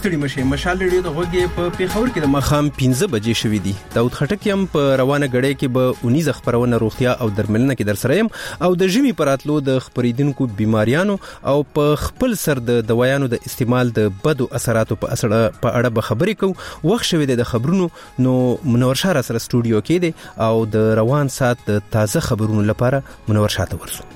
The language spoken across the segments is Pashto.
ستړي مشه. مشال ریډیو د غوږی په پیښور کې د مخام 15 بجې شوې دي. داود خټک يم په روانه غړې کې به 19 خبرونه روغتیا او درملنه کې در سره يم او د ژمي پراتلو د خبرېدونکو بیماریانو او په خپل سر د دوايانو د استعمال د بدو اثراتو په اړه به خبرې کوو. وخت شوې د خبرونو نو منور شاه سره سټوډیو کې دی او د روان سات د تازه خبرونو لپاره منور شاه ته ورسو.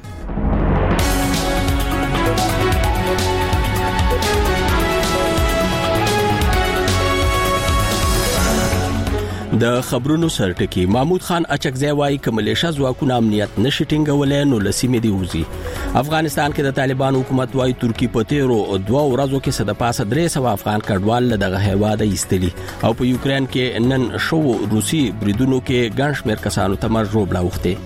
د خبرونو سرټکی محمود خان اچکزی وايي چې ملیشیا ځواکونه امنیت نشي ټینګولای نو لسیمې دی وزي. افغانستان کې د طالبان حکومت وايي ترکی په تیرو 2 ورځو کې صد پاسه 300 افغان کډوال دغه هیواد ایستلي او په یوکرين کې نن شو روسي بریدونو کې ګڼ شمېر کسانو ته مرګ روبلا وخته.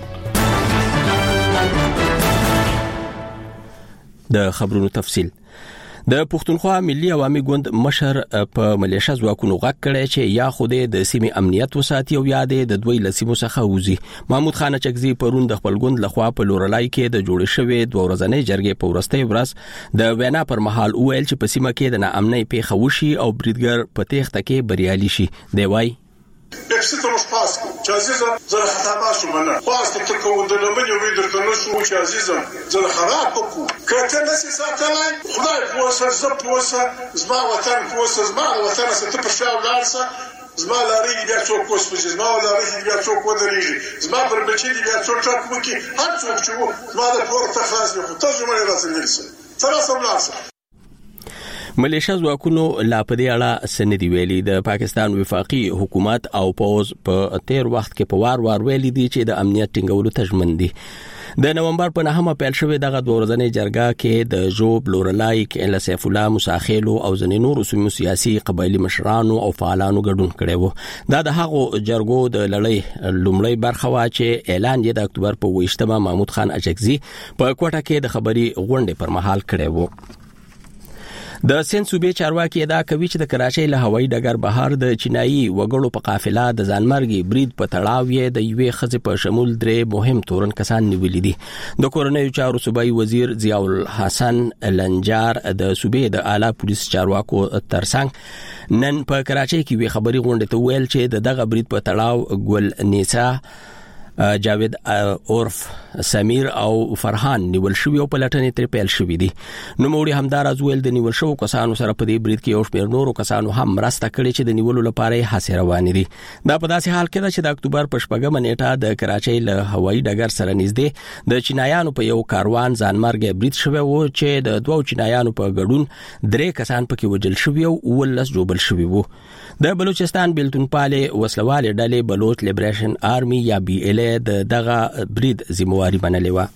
د خبرونو تفصیل. د پښتونخوا ملي عوامي ګوند مشر په ملیشیا ځواکونو غږ کړی چې یا خوده د سیمې امنیت وساتي او یادې د دوی لسیمو څخه وځي. محمود خان اچکزی پرون د خپل ګوند لخوا په لورلای کې د جوړ شوی 2 ورځنۍ جرګې په ورستۍ ورځ د وینا پر مهال ویل چې په سیمه کې د ناامنۍ پیښه وشي او بریدګر په تېښته کې بریالي شي. دی وايي Ekstra rozpasku. Czy azizem zaraz hatamaszu mana. Pastu tylko udolomenie wydarkano szło czy azizem zaraz harapoku. Kiedy nasi satalaj, Xuday posa, zaposa, zma watan posa, zma watan se to pršao darsa. Zma lari dia çok kospoji, zma lari dia çok odriji. Zma perbeçi dia çok çakmuki. Har çok çubu. Zma da porta khazmi. Tajuma razilirse. Tarasam larsa. ملیشیا ځواکونو لا په دې اړه سندې ویلي. د پاکستان وفاقي حکومت او پوز په تیر وخت کې په وار ویلي دي چې د امنیت ټینګولو تضمین دي. د نومبر په 9 پیل شوې دغه 2 ورځنۍ جرګه کې د جوب لورلای کې سیف الله مساخیلو او ځینې نور سیاسي قبایلی مشرانو او فعالانو ګډون کړي وو. دا د هغو جرګو د لړۍ لومړی برخه وا چې اعلان یې د اکتوبر په 28 محمود خان اچکزی په کوټه کې د خبري غونډې پر مهال کړي وو. د سند صوبې چارواکي دا کوي چې د کراچۍ له هوایي ډګر بهر د چینایي وګړو په قافله د ځانمرګي برید په تړاو یې د یوې ښځې په شمول 3 مهم تورن کسان نیولي دي. د کورنیو چارو صوبایي وزیر ضیاء الحسن لنجار د صوبې د اعلی پولیس چارواکو ترڅنګ نن په کراچۍ کې وی خبري غونډه ته ویل چې دغه برید په تړاو ګل نیسا جاوید عرف سمیر او فرحان نیول شوی او په لټنې تر پیل شوی دي. نو موري همدار ازویل د نیول شو کسانو سره په دې برید کې او شمیر نورو کسانو هم مرسته کړې چې د نیولو لپاره هڅې روانې دي. دا په داسې حال کې چې د اکتوبر په 8 نیټه د کراچۍ له هوایي ډګر سره نږدې د چینایانو په یو کاروان ځانمرګ برید شوی و چې د 2 چینایانو په ګډون 3 کسان پکې وژل شوی او 19 جوړل شوی وو. د بلوچستان بیلتون پاله وسلواله ډلې بلوچ لیبریشن آرمي یا بي ال دغه برید ذمہواری منلې و.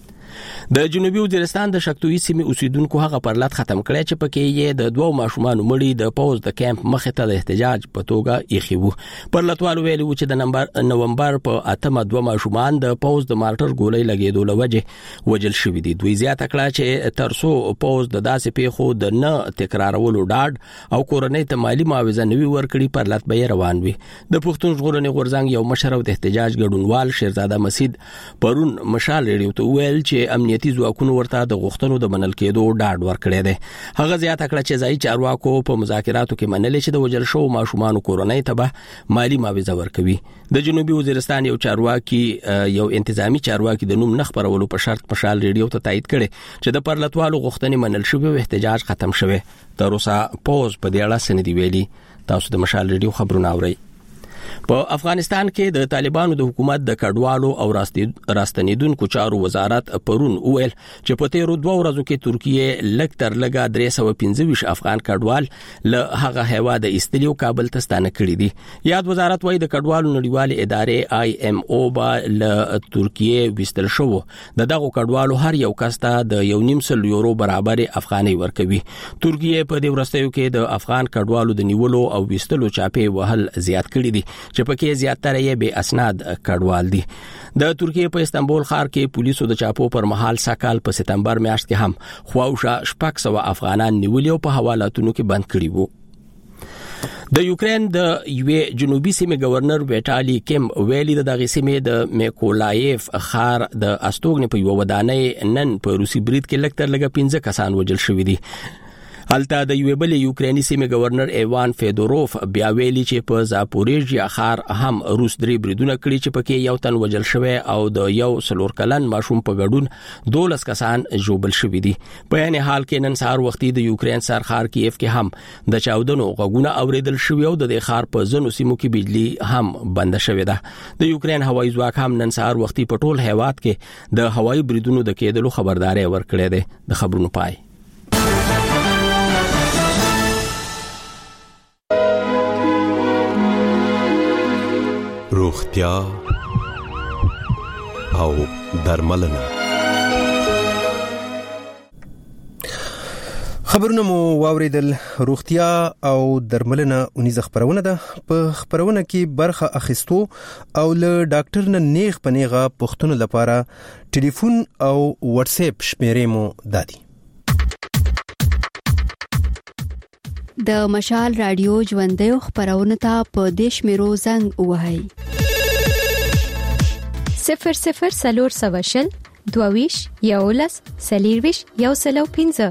د جنوبي وزیرستان د شکتوي سیمې اوسیدونکو هغه پرلط ختم کړی چې پکې یې د 2 ماشومان مړي د پوز د کیمپ مخه ته د احتجاج په توګه ایخي وو. پرلطوالو ویلي چې د نومبر په 8 2 ماشومان د پوز د مارټر ګولۍ لګېدو لوجه وجل شوی دي. دوی زیاته کړه چې ترسو پوز د داسې پیښو د نه تکرارولو ډاډ او کورنۍ ته مالی معاوضه نوي ورکړي پرلط به روان وي. د پښتون ژغورنې غورځنګ یو مشر او د احتجاج ګډونوال شیرزاده مسید پرون مشال ریډیو ته ویل چې امنیتي ځواکونو ورته د غوښتنو د منل کېدو ډاډ ورکړی دی. هغه زیاته کړه چې ځایي چارواکو په مذاکراتو کې منلې چې د وژل شوو ماشومانو کورنۍ ته به مالی معاوضه ورکوي. د جنوبي وزیرستان یو چارواکي یو انتظامی چارواکي د نوم نه خبرولو په شرط مشال ریډیو ته تایید کړي چې د پرلطوالو غوښتنې منل شوې او احتجاج ختم شوی. تر اوسه پوز په دې اړه سندې ویلي. تاسو د مشال ریډیو خبرونه اورئ. په افغانستان کې د طالبانو د حکومت د کډوالو او راستنیدونکو چارو وزارت پرون ویل چې په تیرو 2 ورځو کې ترکیه لږ تر لږه 325 افغان کډوال له هغه هیواد ایستلي او کابل ته ستانه کړي دي. یاد وزارت وايي د کډوالو نړیوالې ادارې IMO با له ترکیه وستل شو. دغه کډوالو هر یو کس ته د 1.5 یورو برابر افغاني ورکوي. ترکیه په دې ورستیو کې د افغان کډوالو د نیولو او وستلو چاپې وهل زیات کړي دي چې پکې زیاتره یې به اسناد کډوال دي. د ترکیه په استنبول ښار کې پولیسو د چاپو پر مهال سکهال په سپتمبر میاشت کې هم خواوشا 600 افغانان نیولي او په حوالاتونو کې بند کړي وو. د یوکرين د یوې جنوبي سیمې گورنر ویټالي کیم ویلي د دغه سیمې د میکولایف ښار د استوګنې په یو ودانۍ نن په روسي برید کې لکتر لګه 15 کسان وژل شوي دي. الته د یو بل یوکرینی سیمه گورنر ایوان فیدوروف بیا ویلي چې په زاپوریژیا ښار هم روس درې بریدونه کړي چې پکې یو تن وجل شوی او د یو سلور کلن ماشوم په ګډون 12 کسان ژوبل شوي دي. په یعنی حال کې نن سهار وختي د یوکرین سر ښار کیف کې هم د چاودنو غږونه اوریدل شوی او د ښار په ځینو سیمو کې بجلی هم بند شوې ده. د یوکرین هوایي ځواک هم نن سهار وختي په ټول هیواد کې د هوایي بریدونو د کېدلو خبرداري ورکړې ده. د خبرونو پای. روغتیا او درملنه. خبرونه مو واوریدل. روغتیا او درملنه اونیزه خبرونه ده. په خبرونه کې برخه اخیستو او له ډاکټر نه نیغ پنیغه پښتون لپاره ټلیفون او واتس اپ شمیرې مو دادي. د مشال رادیو ژوندۍ خبرونه ته په دیش میرو زنګ وهاي 00 سلور سواشل دوویش یولس سلیرویش یوسلو 15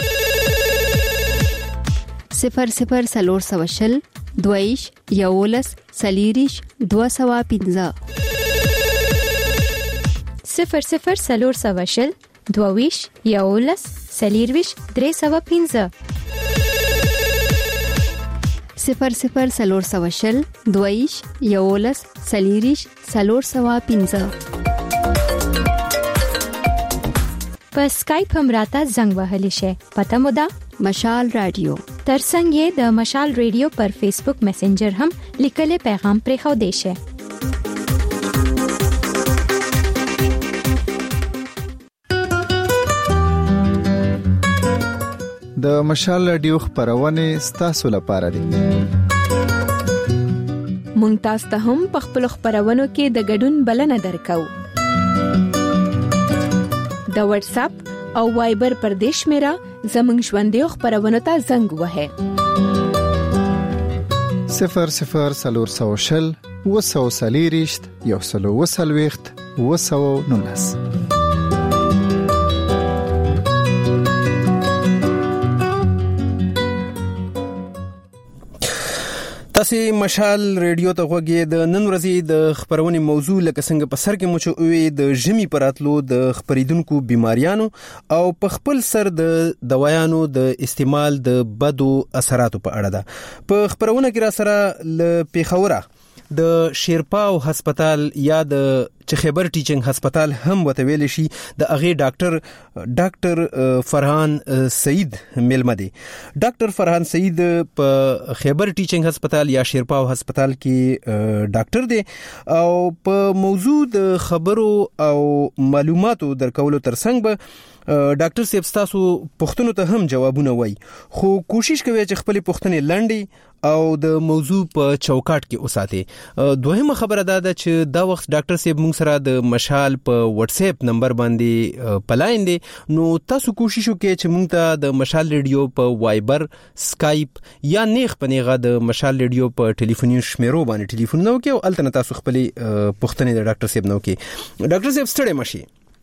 00 سلور سواشل دوویش یولس سلیریش 215 00 سلور سواشل دوویش یولس سلیرویش 315 00 سلور سواشل دویش یولس سلیریش 315 په سکایپ هم راته زنګ وهلی شي. پته مو ده مشال رادیو. ترڅنګ یې د مشال رادیو پر فیسبوک میسنجر هم لیکلي پیغام پرې خو دی شي. د مشال رادیو خبرونه ستاسو لپاره دي. مونږ تاسو ته هم په خپل خبرونو کې د ګډون بلنه درکو. د واتس اپ او وایبر پر دیش میرا زمنګ ژوندۍ خبرونه ته زنګ وهه 00 سلور سواشل وسو سلیریشت یوسلو وسلويخت وسو نونس. تاسو مشال رادیو ته غوږی. د نن ورځې د خبرونې موضوع لکه څنګه په سر کې مو چوي د ژمي پراتلو د خبرېدونکو بیماریانو او په خپل سر د دوايانو د استعمال د بدو اثراتو په اړه ده. په خبرونه کې را سره ل پیښوره د شیرپاو هسپتال یا د خیبر ټیچنګ هسپتال هم وتویل شي د اغه ډاکټر فرحان سعید ملمدي. ډاکټر فرحان سعید په خیبر ټیچنګ هسپتال یا شیرپاو هسپتال کې ډاکټر دی او په موضوع د خبرو او معلوماتو درکولو ترڅنګ به ډاکټر صاحب تاسو پوښتنو ته هم جوابونه وای، خو کوشش کوي چې خپل پوښتنې لنډي او د موضوع په چوکاټ کې اوساته. دوهمه خبره ده چې دا وخت ډاکټر صاحب موږ سره د مشال په واتس اپ نمبر باندې پلاین دي، نو تاسو کوشش وکړئ چې موږ ته د مشال ریډیو په وایبر، سکایپ یا نیغ پنیغه د مشال ریډیو په ټلیفوني شمیرو باندې ټلیفون نو کې او الته تاسو خپل پوښتنې د ډاکټر صاحب نو کې. ډاکټر صاحب ستړي مشي.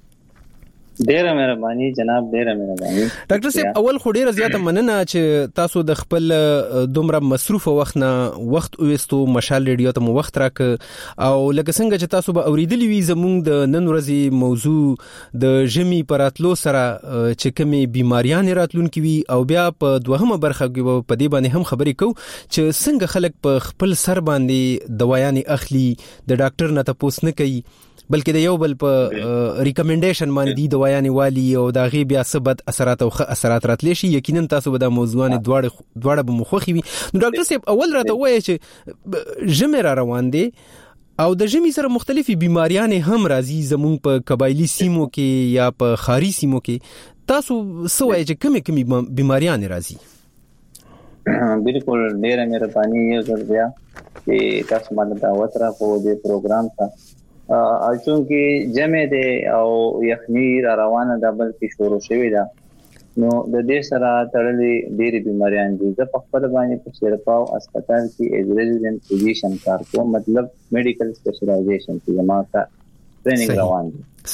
ډیره مهرباني جناب، ډیره مهرباني. ډاکټر صاحب اول خو ډیره زیاته مننه چې تاسو د خپل دومره مصروف وخت نه وخت اوستو مشال ریډیو ته مو وخت راک او لکه څنګه چې تاسو به اوریدلی وي زموږ د نن ورځې موضوع د ژمي پراتلو سره چې کومې بیماریان راتلونکي وي او بیا په دوهمه برخه کې په دې باندې هم خبرې کوو چې څنګه خلک په خپل سر باندې دوايانې اخلي، د ډاکټر نه تاسو نه کوي بلکې د یو بل په ریکمنډیشن باندې دی دوايانې والی او دا غي بیا ثبت اثرات او اثرات راتلی شي. یقینا تاسو به د موضوعانه دواړه به مخوخي وي. نو ډاکټر صاحب اول راته وایي چې ژمي را روان دي او د ژمي سره مختلفي بیماریان هم راځي زموږ په قبایلی سیمو کې یا په خاري سیمو کې. تاسو سوای چې کومې بیماریان راځي؟ بالکل ډیره مهرباني یو ځل بیا چې تاسو باندې دعوت را په دې پروګرام ته چونکی جمع دی او یخنی را روانه ده بلکې شروع شوې ده، نو د دې سره تړلې ډېری بیماریان دي. زه په خپل باندې په شیرپاو هسپتال کې ایز ریزیډنټ فزیشن کار کوم، مطلب میډیکل سپیشلایزیشن کې زما کا ټریننګ روان دي. صحیح.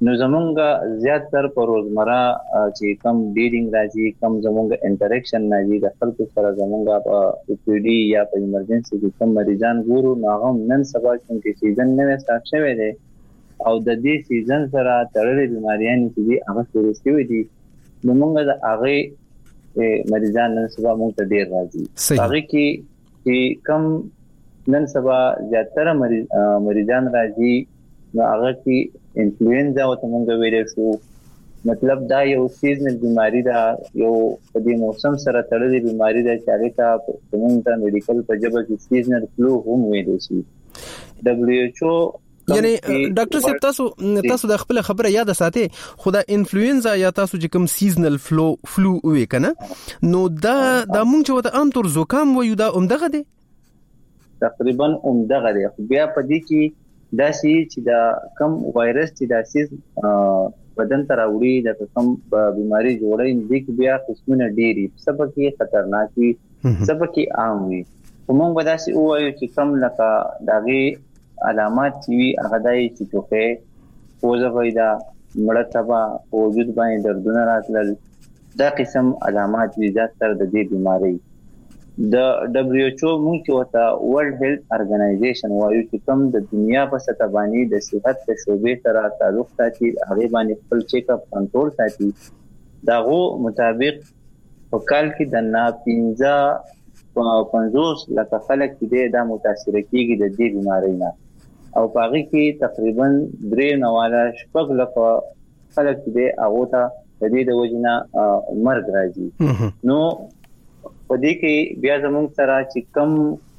نو زمونږ زیات تر په روزمره چې کم ډیلینګ راځي کم زمونږ انټریکشن راځي د خلکو سره زمونږ په پی ډي یا په ایمرجنسي کې کم مریضان ګورو نو هغه نن سبا چې سیزن نه سٹارټ شوی دی او د دې سیزن سره تړلې بیماریاں چې هغه شروع شوې دي نو موږ د هغه مریضان نن سبا موږ ته ډیر راځي هغه کې چې کم نن سبا زیاتره مریضان راځي نو هغه کې انفلوئنزا او موږ ویل شو مطلب دا یو سیزنل بیماری دا یو په دې موسم سره تړلې بیماری دا چې هغه ته موږ ته میډیکل په جبه کې سیزنل فلو هم ویل شي WHO یعنی ډاکټر صاحب تاسو د خپل خبره یاد ساتئ خدا انفلوئنزا یا تاسو چې کوم سیزنل فلو وې کنه نو دا موږ چې وته عام طور زکام وایو دا عمدغه دی تقریبا عمدغه دی بیا په دې کې دا چې دا کم وایرس چې دا سیز بدن ته راوړي د کوم بیماری جوړي د کې بیا قسمونه ډېری سبب کې خطرناک وي سبب کې عام وي کومه بداسي وایو چې کم لکه داغي علامات چې هغه دای چې توخه پوزه پیدا مړه تبا وجود باندې دردونه راتلل دا قسم علامات دي ذات تر د دې بیماری د WHO موږ وته ورلد هیلث ارګنایزیشن وایي چې کوم د دنیا په سطح باندې د صحت په شوبې سره تعلق ساتي هغه باندې خپل چیک اپ کنټرول ساتي داغو مطابق په کال کې د 50 لکه خلک چې دا متاثر کیږي د دې بیماری نه او پاغي کې تقریبا 3.9 لکه خلک چې هغه ته د دې د وجنه مرګ راځي نو په دې کې بیا زموږ سره چې کم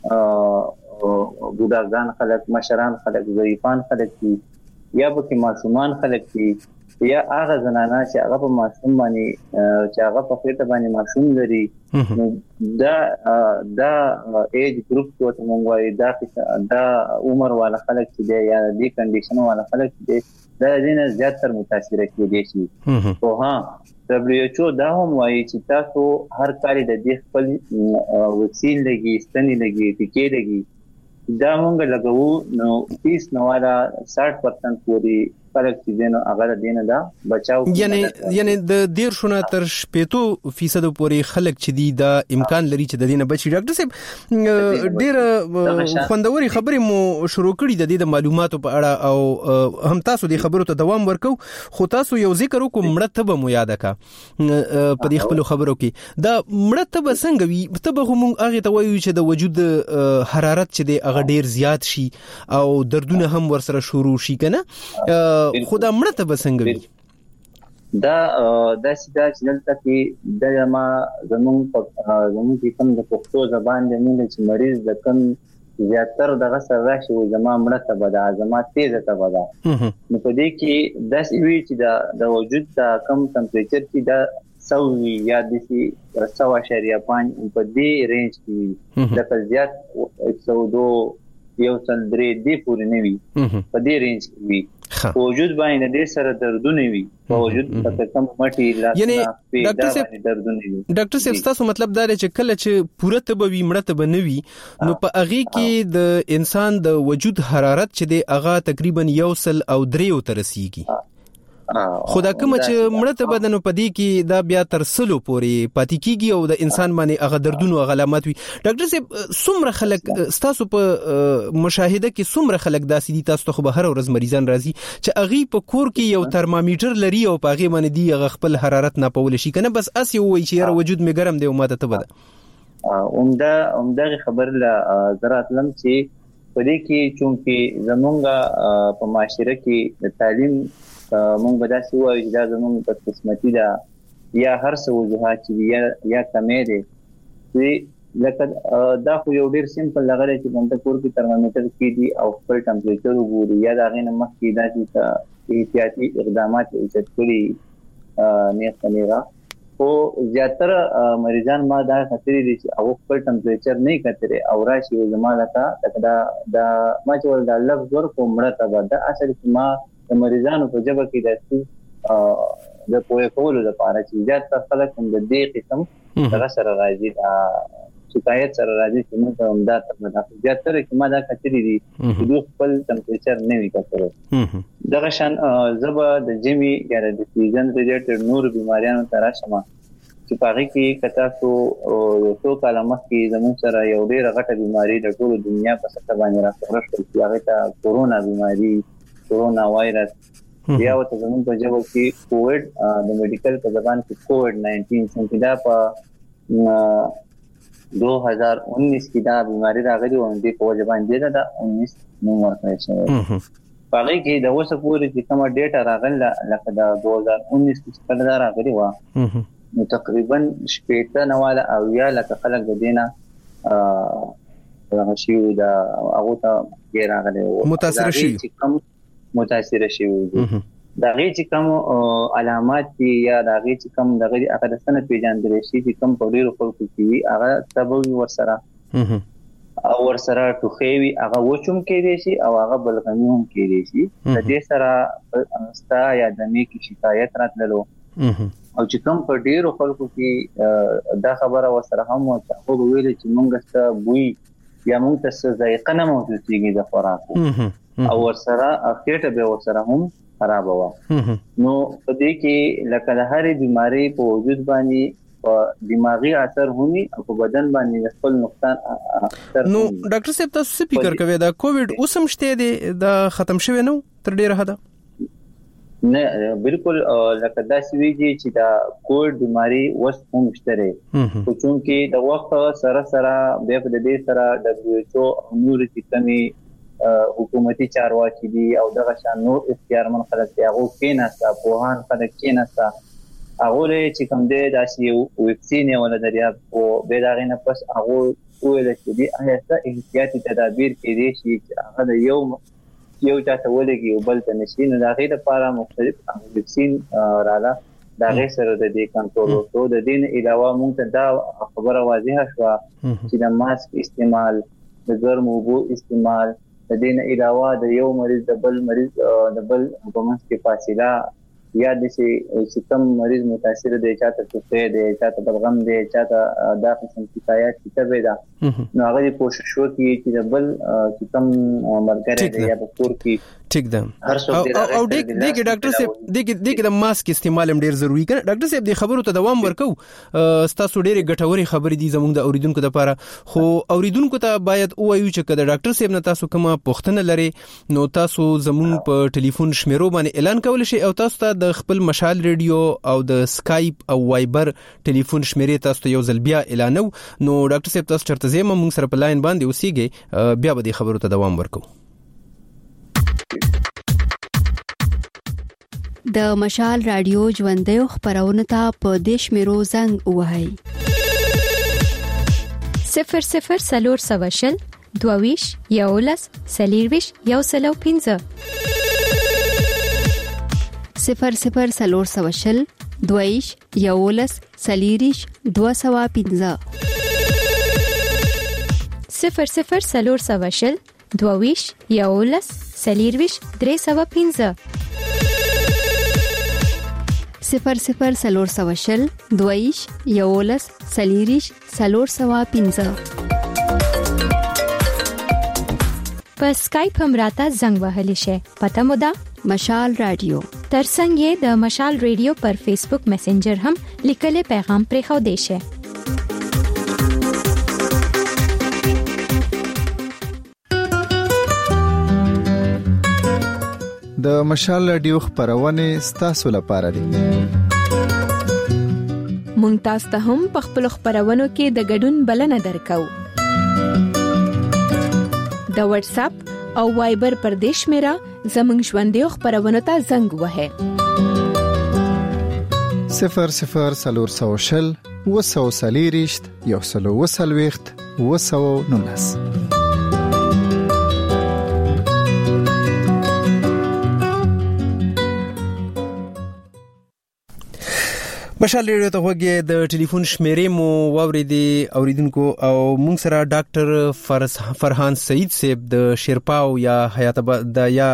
بوډاګان خلک مشران خلک ضعیفان خلک دي یا به معصومان خلک دي یا هغه زنانه چې هغه په معصوم باندې چې هغه په خېټه باندې معصوم لري دا ایج ګروپ ته موږ وایي دا عمر والا خلک چې دی یا دې کنډیشن والا خلک چې دی دا دینه زیاتره متاثر کېږي شي او ها WHO دا هم وایي چې تاسو هر کال د دې خپل وسیل لګي ستنې لګي ټیکې لګي دا موږ لګو نو 30% پورې فرق چې دینه هغه دینه دا بچاو یعنی د 10 تر 50% پورې خلک چې دی دا امکان لري چې د دینه بچي ډاکټر صاحب ډیر خوندوري خبرې مو شروع کړې د دې د معلوماتو په اړه او هم تاسو د خبرو ته دوام ورکو خو تاسو یو ذکر وکم مرتبه مو یاد کا په دې خپل خبرو کې دا مرتبه څنګه وي تبه هم هغه ته وایو چې د وجود حرارت چې دی هغه ډیر زیات شي او دردونه هم ورسره شروع شي کنه خدا مرتبه څنګه وي دا سیدا چې دلته کې د ما زمون کې کوم د پښتو زبان د مونږ چې مریض د کم زیاتره دغه سره راشي او زما مرتبه د اعظمات تیزه تبه ده نو په دې کې د وی چې د وجود د کم ټمپریچر کې د سوي یا د 100.5 په دې رینج کې د زیات 102 یو سل درې دی پورې نه وي په دې رینج کې وي وجود باندې د سره دردونه وي وجود په کم مټي لا یعنی ډاکټر صاحب تاسو مطلب دا چې کله چې پوره تبوي مړه تب نه وي نو په اغه کې د انسان د وجود حرارت چې د اغه تقریبا 103 تر رسیدي خدا کوم چې مړه بدن په دې کې دا بیا تر سلو پورې پاتې کیږي او د انسان باندې هغه دردونه او علامات وي ډاکټر صاحب څومره خلک تاسو په مشاهده کې څومره خلک داسې دي تاسو ته به هر ورځ مریضان راځي چې اغه په کور کې یو ترمامیټر لري او په هغه باندې دی هغه خپل حرارت نه پول شي کنه بس اس یو وی چې وجود می ګرم دی او ماته ته بده عمده خبر لا زراعت لم چې په دې کې چونکه زمونږ په معاشره کې د تعلیم مونږ به دا څه وایو چې دا زمونږ په قسمتي ده یا هر څه وجوهات چې یا کمې دي چې لکه دا خو یو ډیر سیمپل لغړی چې موږ کور کې ترمامیټر کې دي او خپل ټمپریچر وګوري یا دا غینه مخکې دا چې احتیاطي اقدامات اوچت کړي نه څنګه خو زیاتره مریضان ما دا خطرې دي چې او خپل ټمپریچر نه کتري او راشي زماده تا دا ما چې ول دا لفظ ورکو مړه تا دا اصل ما د مریضانو په جبه کې د پوهه کولو لپاره چې زیات خلک هم د دې قسم سره راځي شکایت سره راځي چې موږ هم دا تر زیاتره کې ما دا کتلې دي چې دوی خپل ټمپریچر نه وي کتلی دغه شان زبا د جمی یا د سیزن ریلیټډ نور بیماریانو ته راشم چې پاره کې کتا سو یو څو کاله مخکې زموږ سره یو ډېر غټه بیماری د ټول دنیا په سطح باندې راغله چې هغه ته کورونا بیماری کورونا وایرس یا وته زموږ په جواب کې کووډ د میډیکل په زبان کې کووډ 19 چې دا په 2019 کې دا بیماری راغلی و د په وجه باندې دا 19 نو ورکړی شو پاره کې د اوسه پورې چې کومه ډیټا راغله لکه دا 2019 کې څنګه دا راغلی و نو تقریبا شپږ نواله او یا لکه خلک د دینه هغه شی دا هغه ته کې راغلی و متاثر شي متاثر شي دا غي چې کوم علامات یا دا غي چې کوم دغه هغه د سنت پیژندل شي چې کوم په ډیرو خلکو کې هغه سبب ورسره او ورسره ټوخېوي هغه وچوم کېدي شي او هغه بلغمي هم کېدي شي د دې سره انستا یا د میکی شکایت راتللو او چې کوم په ډیرو خلکو کې دا خبره ورسره هم او ویل چې مونږ ته بوي یا مونږ ته ذائقه نه موجود کېږي د خوراکو او ورسره اخیټه به ورسره هم خراب وا نو په دې کې لکه د هرې بیماری په وجود باندې په دماغي اثر هونی او په بدن باندې خپل نقصان اثر نو ډاکټر صاحب تاسو څه فکر کوئ دا کووډ اوسم شته دي دا ختم شوی نو تر ډیره حد نه بالکل لکه دا سویږي چې دا کووډ بیماری اوس هم شته خو چونکې د وخت سره سره د دې سره WHO او نور کمی حکومتي چارواکي دي او دغه شان نور اختیارمن خلک دی هغه کېناسته پوهان خلک کېناسته هغه چې کوم دی داسې ویکسین ولا دریا او به دا غینه پس هغه ویل چې دی هغه احتیاطي تدابیر کړي چې هغه د یو چاته ولګي او بل ته نشي نو دا غي لپاره مختلف ویکسین رااله دا غي سره د دې کنټرول او د دین علاوه موږ ته دا خبره واضحه شو چې د ماسک استعمال د ګرم اوبو استعمال د دین علاوه د یو مریض د بل مریض د بل په منځ کې فاصله یا د چې کوم مریض متاثر دی چاته څه دی چاته بلغم دی چاته دا قسم شکایت کیته دا نو هغه کوشش وکړي چې د بل چې کوم مرګره دی یا په کور کې ٹھیک ده او دغه ډاکټر صاحب دغه د ماسک استعمال هم ډیر ضروری کړه ډاکټر صاحب د خبرو ته دوام ورکو ستاسو ډیره ګټوري خبرې دي زموږ د اوریدونکو لپاره خو اوریدونکو ته باید وایو چې کله ډاکټر صاحب نه تاسو کومه پوښتنه لري نو تاسو زموږ په ټلیفون شمیرو باندې اعلان کول شي او تاسو ته د خپل مشال ریډیو او د سکایپ او وایبر ټلیفون شمیرې تاسو ته یو ځل بیا اعلانو نو ډاکټر صاحب تاسو چرته زما موږ سره په لاین باندې اوسېږي بیا به د خبرو ته دوام ورکو د مشال رادیو ژوندې خبرونه ته په دیش میرو زنګ وهاي 00 سلور سواشل دوویش یولس سلیرویش یوسلو 15 00 سلور سواشل دوویش یولس سلیریش 215 00 سلور سواشل دوویش یولس سلیرویش 315 00 سلور سواشل دویش یولس سلیریش سلور سوا 15 په سکایپ هم راته زنګ وهلی شي پته مو ده مشال رادیو ترڅنګ یې د مشال رادیو پر فیسبوک میسنجر هم لیکل پیغام پرې خو دی شي د مشال رادیو خبرونه ستاسو لپاره دي مونږ تاسو ته هم په خپل خبرونو کې د ګډون بلنه درکو د واتس اپ او وایبر پر دیش میرا زمنګ ژوندې خبرونه ته زنګ وهه 00 سلور سوشل وسو سلیریشت یوسلو وسلويخت وسو نونس مشال ریډیو ته وګورئ د ټلیفون شمیرې مو واوریدي اوریدونکو او موږ سره ډاکټر فرحان سعید صاحب د شیرپاو یا حیات د یا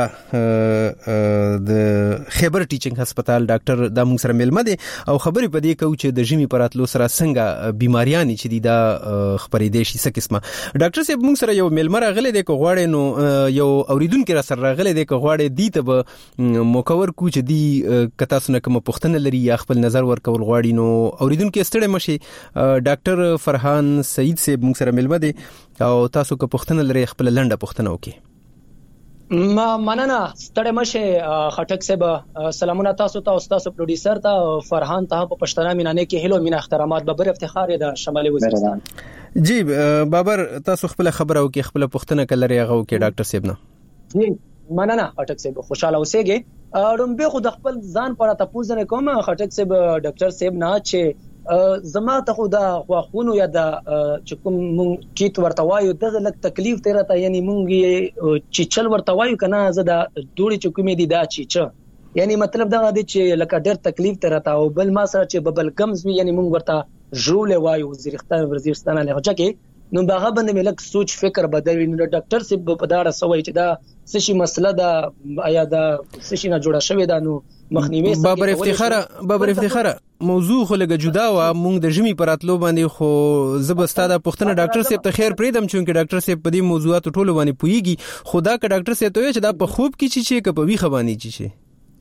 د خیبر ټیچینګ هسپتال ډاکټر د موږ سره ملمه دي او خبرې پدې کوي چې د ژمي پراتلو سره څنګه بیماریاں چې دي دا خبرې دي شي څه قسمه. ډاکټر صاحب موږ سره یو ملمه راغله د کوغواړې نو یو اوریدونکو را سره راغله د کوغواړې دي ته مکور کو چې دی کتا سونه کوم پښتنه لري یا خپل نظر ورکول غواړي نو اوریدونکو ستړي مشي. ډاکټر فرحان سعید صاحب موږ سره ملمه دي او تاسو کو پښتنه لري خپل لنډه پښتنه وکي. ما مننه ستړي مشه خټک صاحب سلامونه تاسو ته او تاسو پروډوسر ته فرحان ته په پښتنه مینانه کې هلو مینا احترامات ببر افتخار د شمالي وزیرستان. جی بابر تاسو خپل خبره وکي خپل پښتنه کلري هغه وکي ډاکټر صاحب نه. جی مننه خټک صاحب خوشاله اوسئ. رومبه خو د خپل ځان پر تاسو نه کوم خټک صاحب ډاکټر صاحب نه چې زما ته خو دا خواخونو یا د چکم مونږ کیت ورته وایو دغه لک تکلیف تیرا ته یعنی مونږ چې چل ورته وایو کنه زه دا دوړي چکمې دي دا چې یعنی مطلب دا دی چې لکه ډېر تکلیف تیرا ته او بل ما سره چې ببل کمز وی یعنی مونږ ورته ژول وایو وزیرستان له ځکه نو باغه باندې ملک سوچ فکر بدلوي. نو ډاکټر صاحب په داړه سوي چې دا سشي مسله دا آیا دا سشي نه جوړه شوې دا نو مخنیوي بابر افتخار موضوع خو لګه جدا و مونږ د ژمي پراتلو باندې خو زبستا د پښتنه ډاکټر صاحب ته خیر پریدم چې ډاکټر صاحب په دې موضوعات ټولو باندې پويږي خدا کا ډاکټر صاحب ته چې دا په خوب کې چې ک په وی خبانی چې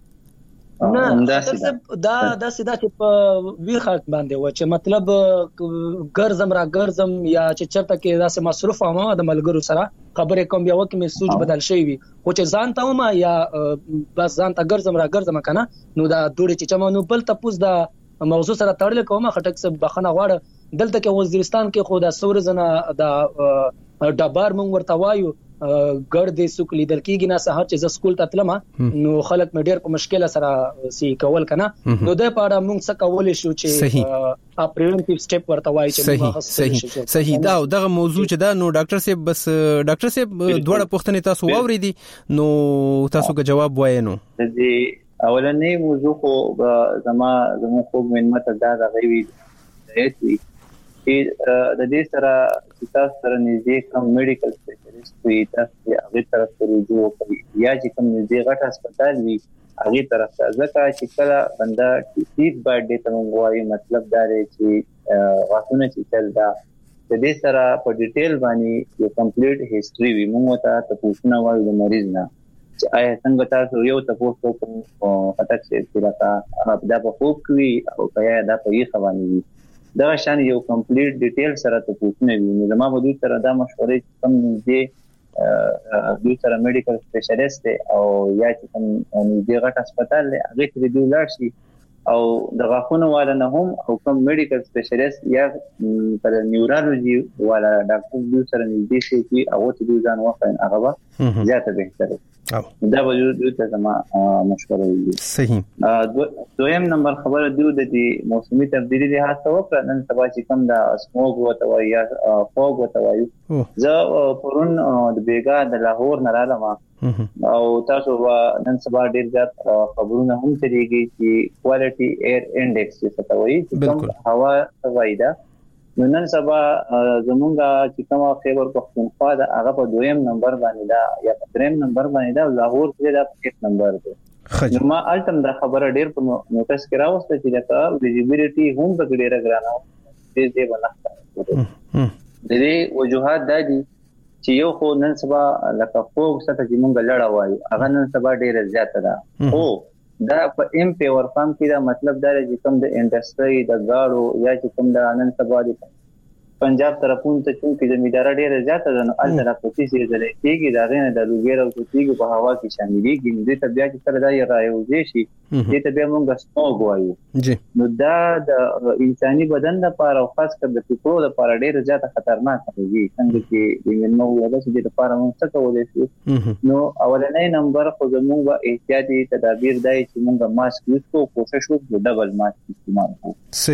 نه دا سیدا چې په ویخه باندې و چې مطلب ګرځم یا چې چرته کې داسې مصروف ما د ملګرو سره خبرې کوم بیا وکه مې سوچ بدل شي وي خو چې ځان ته ما یا بس ځان ته ګرځم کنه نو دا دوړي چې چمنو بل تپوس دا موضوع سره تړل کوم خټک څه بخنه غواړه دلته کې وزیرستان کې خو دا سور زنه دا ډبار مونږ ورته وایو ګړ دې سوق لیدل کېږي نه سهار چې ز سکول ته تلم نو خلک مې ډېر په مشکله سره سی کول کنه نو د پاره موږ څه کول شو چې پریونټیو سټپ ورته وایي چې صحیح دا دغه موضوع چې دا نو ډاکټر صاحب بس ډاکټر صاحب دوړه پوښتنه تاسو واوریدي نو تاسو کا جواب وایي نو د اولنې موضوع خو زمو خو منمت دا غوي دی چې د دې سره چې تاسو سره نږدې کوم میډیکل سپیشلیست وي تاسو هغه طرف ته رجوع کوي یا چې کوم نږدې غټ هسپتال وي هغه طرف ته ځکه چې کله بندا کیس باندې ته وایي مطلب دا دی چې غاښونه چې تل دا د دې سره په ډیټیل باندې یو کمپلیټ هیستوري وي موږ ته تاسو وایو د مریض نه چې آیا څنګه تاسو یو تاسو کوم خطر چې راځه دا په خوب کې او بیا دا په یې خواني وي دا شان یو کمپلیټ ډیټیل سره تاسو نه وینئ زما په دې سره دا مشورې کوم دې دوی سره میډیکل سپیشلیست او یا چې کوم دې غټ هسپتال هغه ته دی لاړ شي او د غاښونو والا نه هم او کوم میډیکل سپیشلیست یا پر نیورولوژي والا ډاکټر دوی سره نږدې شي چې هغه ته ځان وخت هغه زیاته بهتره دا وجود ته زما مشوره وي. صحیح دویم نمبر خبره دی د دې موسمي تبدیلی له هڅه وکړه نن سبا چې کوم دا سموګ وته وای یا فوګ وته وای زه پرون د بیګا د لاهور نه رالم او تاسو نن سبا ډیر زیات خبرونه هم تريږي چې کوالټي ایر انډیکس څه ته وایي چې هوا سوایدا نن سبا زمونږه چې کومه خیبر پختونخوا دا هغه په دویم نمبر باندې دا یا په دریم نمبر باندې دا لاهور کې دا په 1 نمبر دی نو ما الټم دا خبره ډیر په نوټس کې راوسته چې دا ویزیبিলিټي هم په ډیره ګرانه دې ونه د دې وجوهات دا دي چې یو خو نن سبا لکه فوق څخه چې مونږ لړا وایو هغه نن سبا ډیره زیاته ده او دا په ام پی ور فارم کې دا مطلب دا چې کوم د انډستری د گاړو یا چې کوم د نن سبا د پنجاب طرفون ته چې زمیندار ډیره زیاته ده نو الته راځي چې زلې کېږي دا غنه د لوګیر او کېږي په هوا کې شاملېږي نو د طبيعت سره دا یې رايوځي شي د طبيعت مونږ سموګ وایو جی نو دا د انساني بدن لپاره او خاص کر د فکرو لپاره ډیره زیاته خطرناک دی څنګه چې د نو ولا چې د لپاره مونږ څه کولای شو نو اولنې نمبر خو زموږ احتیاطي تدابیر دای چې مونږ ماسک یوز کوو کوشش وکړو ډبل ماسک استعمال کوو صحیح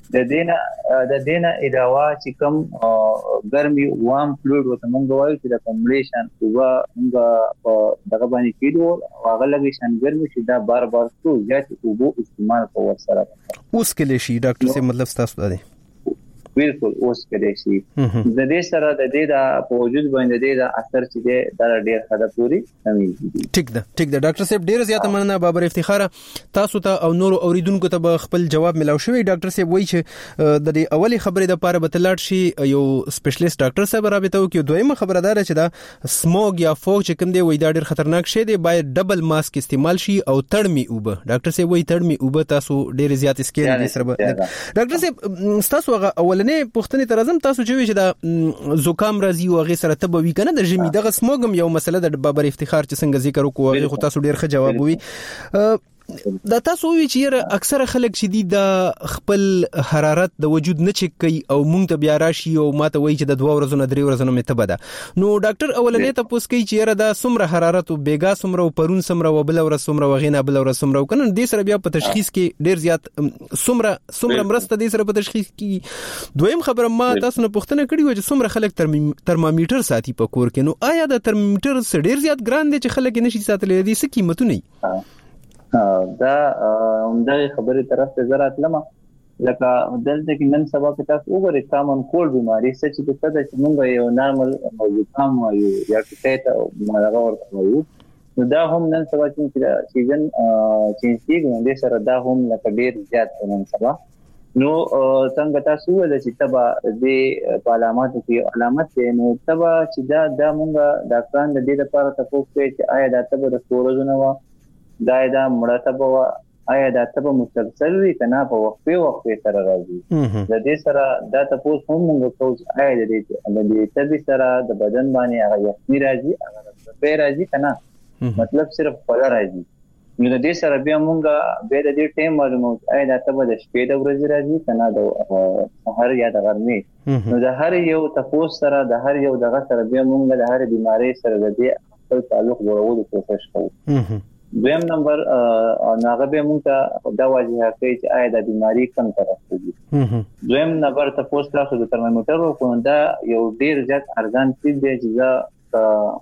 د دینه علاوه چې کوم ګرمي وام فلوید وته مونږ وایو چې د کمبلیشن هوا مونږ دغه باندې کیدو هغه لګي شان ګرمي چې دا بار څو زیات اوبو استعمال کوو سره اوس کله شي ډاکټر صاحب مطلب تاسو دی بالکل اوس کېدای شي د دې سره د دې د وجود باندې د اثر چې دی دا ډېر حد پوري کمیږي. ټیک ده ډاکټر صاحب ډېر زیاته مننه بابر افتخار تاسو ته او نور اوریدونکو ته خپل جواب ملاو شوی. ډاکټر صاحب وایي چې د دې اولی خبرې د پاره به تلاړ شي یو سپیشلیست ډاکټر صاحب رابطه وکړي. دویمه خبره دا چې دا سموګ یا فوګ چې کوم دی وای دا ډېر خطرناک شی دی باید ډبل ماسک استعمال شي او تړمي اوبه. ډاکټر صاحب وایي تړمي اوبه تاسو ډېر زیات اسکیل دي سره. ډاکټر صاحب تاسو هغه اولنې پوښتنه ترازم تاسو چې دا زکام راځي او هغه سره تبوي کنه د ژمي دغه سموګم یو مسله د بابر افتخار چې څنګه ذکر وکړو هغه تاسو ډیر ښه جواب وي. دا تاسو وی چې اکثر خلک شدید د خپل حرارت د وجود نه چک کوي او مونږ ته بیا راشي او ماته وی چې د 2 ورځې نه 3 ورځې نه متبه ده. نو ډاکټر اولنې ته پوس کوي چې دا سمره حرارت او بیګا سمره او پرون سمره او بل ورځ سمره وغینا بل ورځ سمره کنه د سره بیا په تشخیص کې ډیر زیات سمره مرسته د سره په تشخیص کې. دویم خبره ما تاسو نه پوښتنه کړې و چې سمره خلک ترمامیټر ساتي په کور کې. نو آیا د ترمامیټر سره ډیر زیات ګران دي چې خلک نشي ساتلې دي څه قیمتونه دا همدغه خبرې طرف ته زراعت لمه لکه دلته کې نن سبا کې تاسو وګورئ کامن کولډ بیماری چې د څه د موږ یو نارمل زکام وایو یا ټیټه مالغه ورته وایو نو دا هم نن سبا چې سیزن چینجیږي نو د سره دا هم لکه ډیر زیات نن سبا نو څنګه تاسو ول چې تبا د علامات کې علامت نو تبا چې دا موږ ډاکټران د دې لپاره تاسو چې آیا دا تبا د کورونو وا دا مرتبه وا آیا دا تبه مسلسل وي کنه په وقفه سره راځي د دې سره دا تاسو هم موږ کوو آیا د دې تبه سره د بدن باندې هغه یخني راځي هغه په راځي کنه مطلب صرف په راځي نو د دې سره بیا موږ به د دې ټیم معلومو آیا دا تبه د شپې د ورځې راځي کنه د هر یا د غرمې نو د هر یو تاسو سره د هر یو دغه سره بیا موږ د هر بیماری سره د دې خپل تعلق جوړولو کوشش کوو. دویم نمبر ناغه به مونږ دا واجهه کوي چې آیا د بیماری کم طرف دی. دویم نمبر تاسو تاسو د ترمامیټر کو دا یو ډیر زیات ارزان څه دی چې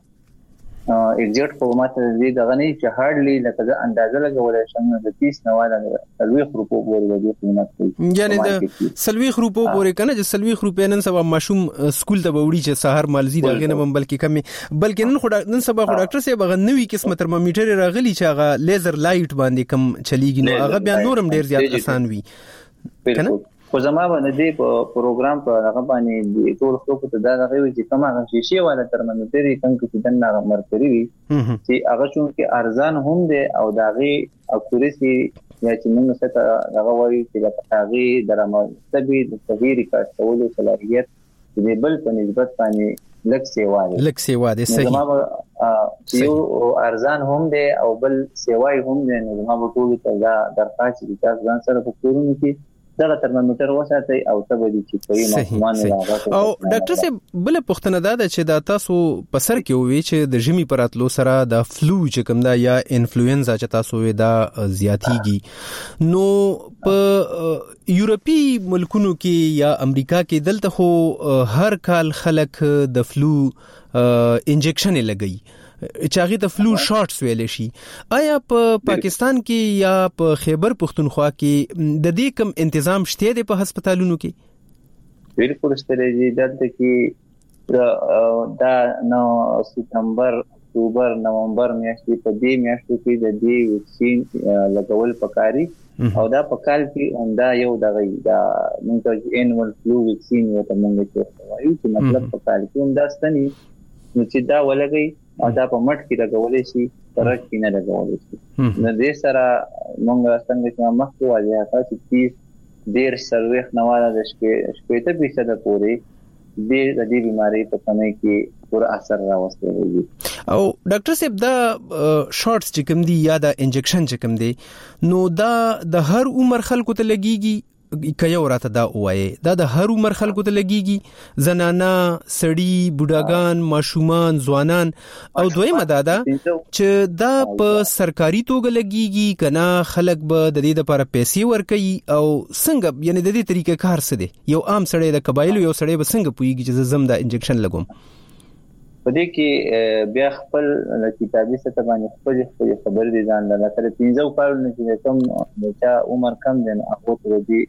اگزیکټ فورمات دی دغه نه چې هارډلی لکه اندازه لګولای شم د 30 نواله 30 روپو پورې د قیمت کوي یعنی د 30 روپو پورې کنه چې 30 روپې نن سبا ماشوم سکول ته وړي چې سحر مالزي دغه نه بلکې کمی بلکې نن سبا خو ډاکټر صاحب غو نوې قسمه ترمامیټر راغلی چې هغه لیزر لایټ باندې کم چلیږي نو هغه بیا نورم ډیر زیات آسان وي کنه. خو زما باندې دی په پروګرام په هغه باندې د ټول خلکو ته دا غوي چې کومه شیشه والا ترمامیټر کوم چې دنه مرکري وي چې هغه چون کې ارزان هم دي او داغي اکوريسي یا چې موږ څه هغه وایي چې د هغه درمل د تغییر کارولو صلاحیت د بل په نسبت باندې لک سیوا دي صحیح چې یو ارزان هم دي او بل سیوای هم دي نو ما ټول ته دا درخواست دي چې ځان سره په کورونو کې دا ترمامیټر وساتي او تبدي چې کوي ماشومان راغله. او ډاکټر صاحب بل پوښتنه دا ده چې دا تاسو په سر کې وی چې د ژمي پراتلو سره د فلو چې کوم دا یا انفلوئنزا چې تاسو وی دا زیاتیږي نو په یورپی ملکونو کې یا امریکا کې دلته خو هر کال خلک د فلو انجکشن لګي چاغي ته فلو شاټس ویل شي. آیا په پاکستان کې یا په خیبر پختونخوا کې د دې کوم تنظیم شته دی په هسپتالونو کې؟ بالکل شته دی دلته کې دا نو سپتمبر اکتوبر نومبر میاشتې په دې میاشتو کې د دې ویکسین لګول پکاري او دا په کال کې همدا یو دغه دا موږ انوال فلو ویکسین وته موږ ته وایو چې مطلب په کال کې همدا ستني نو چې دا ولګي او دا په مټ کې لګولې شي ترک کې نه لګولې شي نو دې سره موږ څنګه چې مخکې واجهه کړو چې ډیر سرویخ نواله د شپېته فیصد پورې د دې بیماری په کمۍ کې پور اثر راوستي وي. او ډاکټر صاحب دا شارټس چې کوم دي یا دا انجکشن چې کوم دي نو دا د هر عمر خلکو ته لګيږي کيو راته دا وایي دا د هر عمر خلکو ته لګيږي زنانا سړی بوډاګان ماشومان ځوانان او دویمه دا چې دا په سرکاري توګه لګيږي کنه خلک به د دې لپاره پیسې ورکوي او څنګه یعنی د دې طریقې کار څه دی یو عام سړی د قبایلو یو سړی به څنګه پويږي چې زم دا انجکشن لګوم په دې کې بیا خپل کتابي سطح باندې خپل خبر دي ځان له تر 15 کالونو چې کوم د عمر کم دي هغه ته دي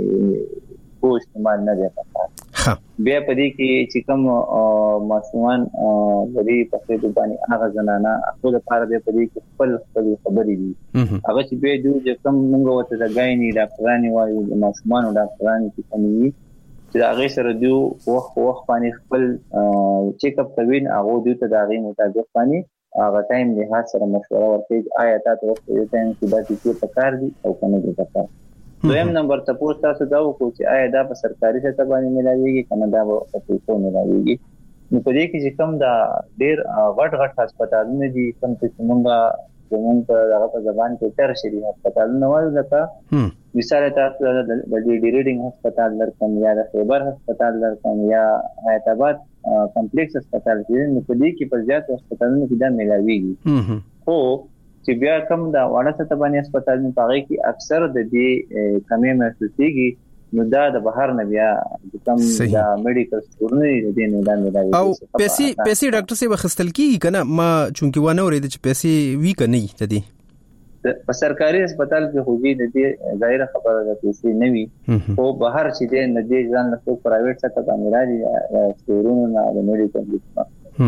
کو استعمال نه دی پکار بیا په دې کې چې کوم ماشومان غري په دې باندې هغه زنانه خپل لپاره په دې کې خپل خبرې دي هغه چې به دوی چې کوم موږ وته د غایني ډاکټرانو وایي د ماشومان ډاکټرانو چې کومي چې هغه سره دوی وخت باندې خپل چیک اپ کوي هغه دوی ته د هغه مطابق باندې هغه ټایم له سره مشوره ورکړي آیا تاسو وخت یې ټایم کې دا چې په کار دي او کنه دي پکار دویم نمبر تاسو دا وکړو چې آیا دا په سرکاري سطح باندې ملایوي کنه دا په پیسو ملایوي نو په دې کې چې کوم دا ډېر غټ هسپتالونه دي کوم چې موږ په هغه زبان کې ترشري هسپتالونه وایو ځکه مثال تاسو د ډي ریډینګ هسپتال درکم یا د خیبر هسپتال درکم یا حیات آباد کمپلیکس هسپتال کې نو په دې کې په زیات هسپتالونو کې دا ملایوي خو چې بیا کوم دا وړه سطح باندې هسپتالونه پاره کې اکثر د دې کمی محسوسيږي نو دا د بهر نه بیا کوم دا میډیکل سټورونه دي نه دا ملایوي او پیسې ډاکټر سي بخستل کیږي کنه ما چونکی ونه ورید چې پیسې وی کني ته دي په سرکاري هسپتال کې خوږي د دې ظاهر خبره ده پیسې نه وي او بهر چې دې نه دي ځان له پرایویټ سطح باندې راځي سټورونه نه د میډیکل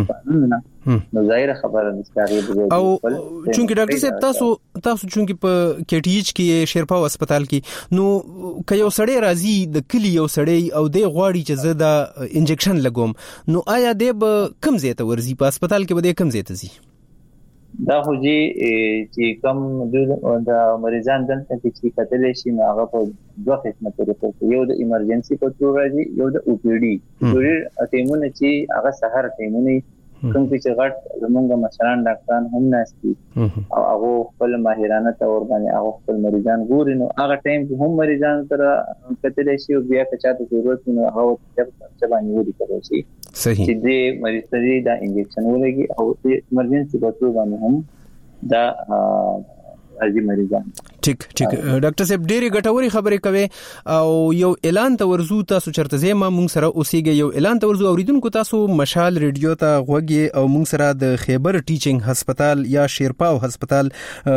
نو ظاهر خبره نشته او چونکی ډاکټر صاحب تاسو چونکی په کې ټی ایچ کې شیرپا هسپتال کې نو کيو سړی راځي د کلی یو سړی او د غواړي چې زه دا انجکشن لګوم نو آیا د کم زیاته ورزي په هسپتال کې به کم زیاته زی دا خو چې کوم د مریضان دلته چې کتلې شي نو هغه په دوه قسمه طریقو یو د ایمرجنسي په تور راځي یو د او پی ډي ډېر ټیمونه چې هغه سحر ټیمونه کوم چې غټ زمونږ مثلا ډاکټران هم ناشتي او هغه خپل ماهرانه تور باندې هغه خپل مریضان ګوري نو هغه ټایم کې هم مریضان تر کتلې شي او بیا که چاته ضرورت نو هغه څه باندې ودی کوي صحیح چې دې مریض ته دا انجکشن ولګي او ایمرجنسي په تور باندې هم دا ازي مریضان ټیک ډاکټر صاحب ډېری ګټوري خبرې کوي او یو اعلان ته ورزو تاسو چرته زما مونږ سره اوسېږي یو اعلان ته ورزو اوریدونکو تاسو مشال ریډیو ته غوږی او مونږ سره د خیبر ټیچینګ هسپتال یا شیرپاو هسپتال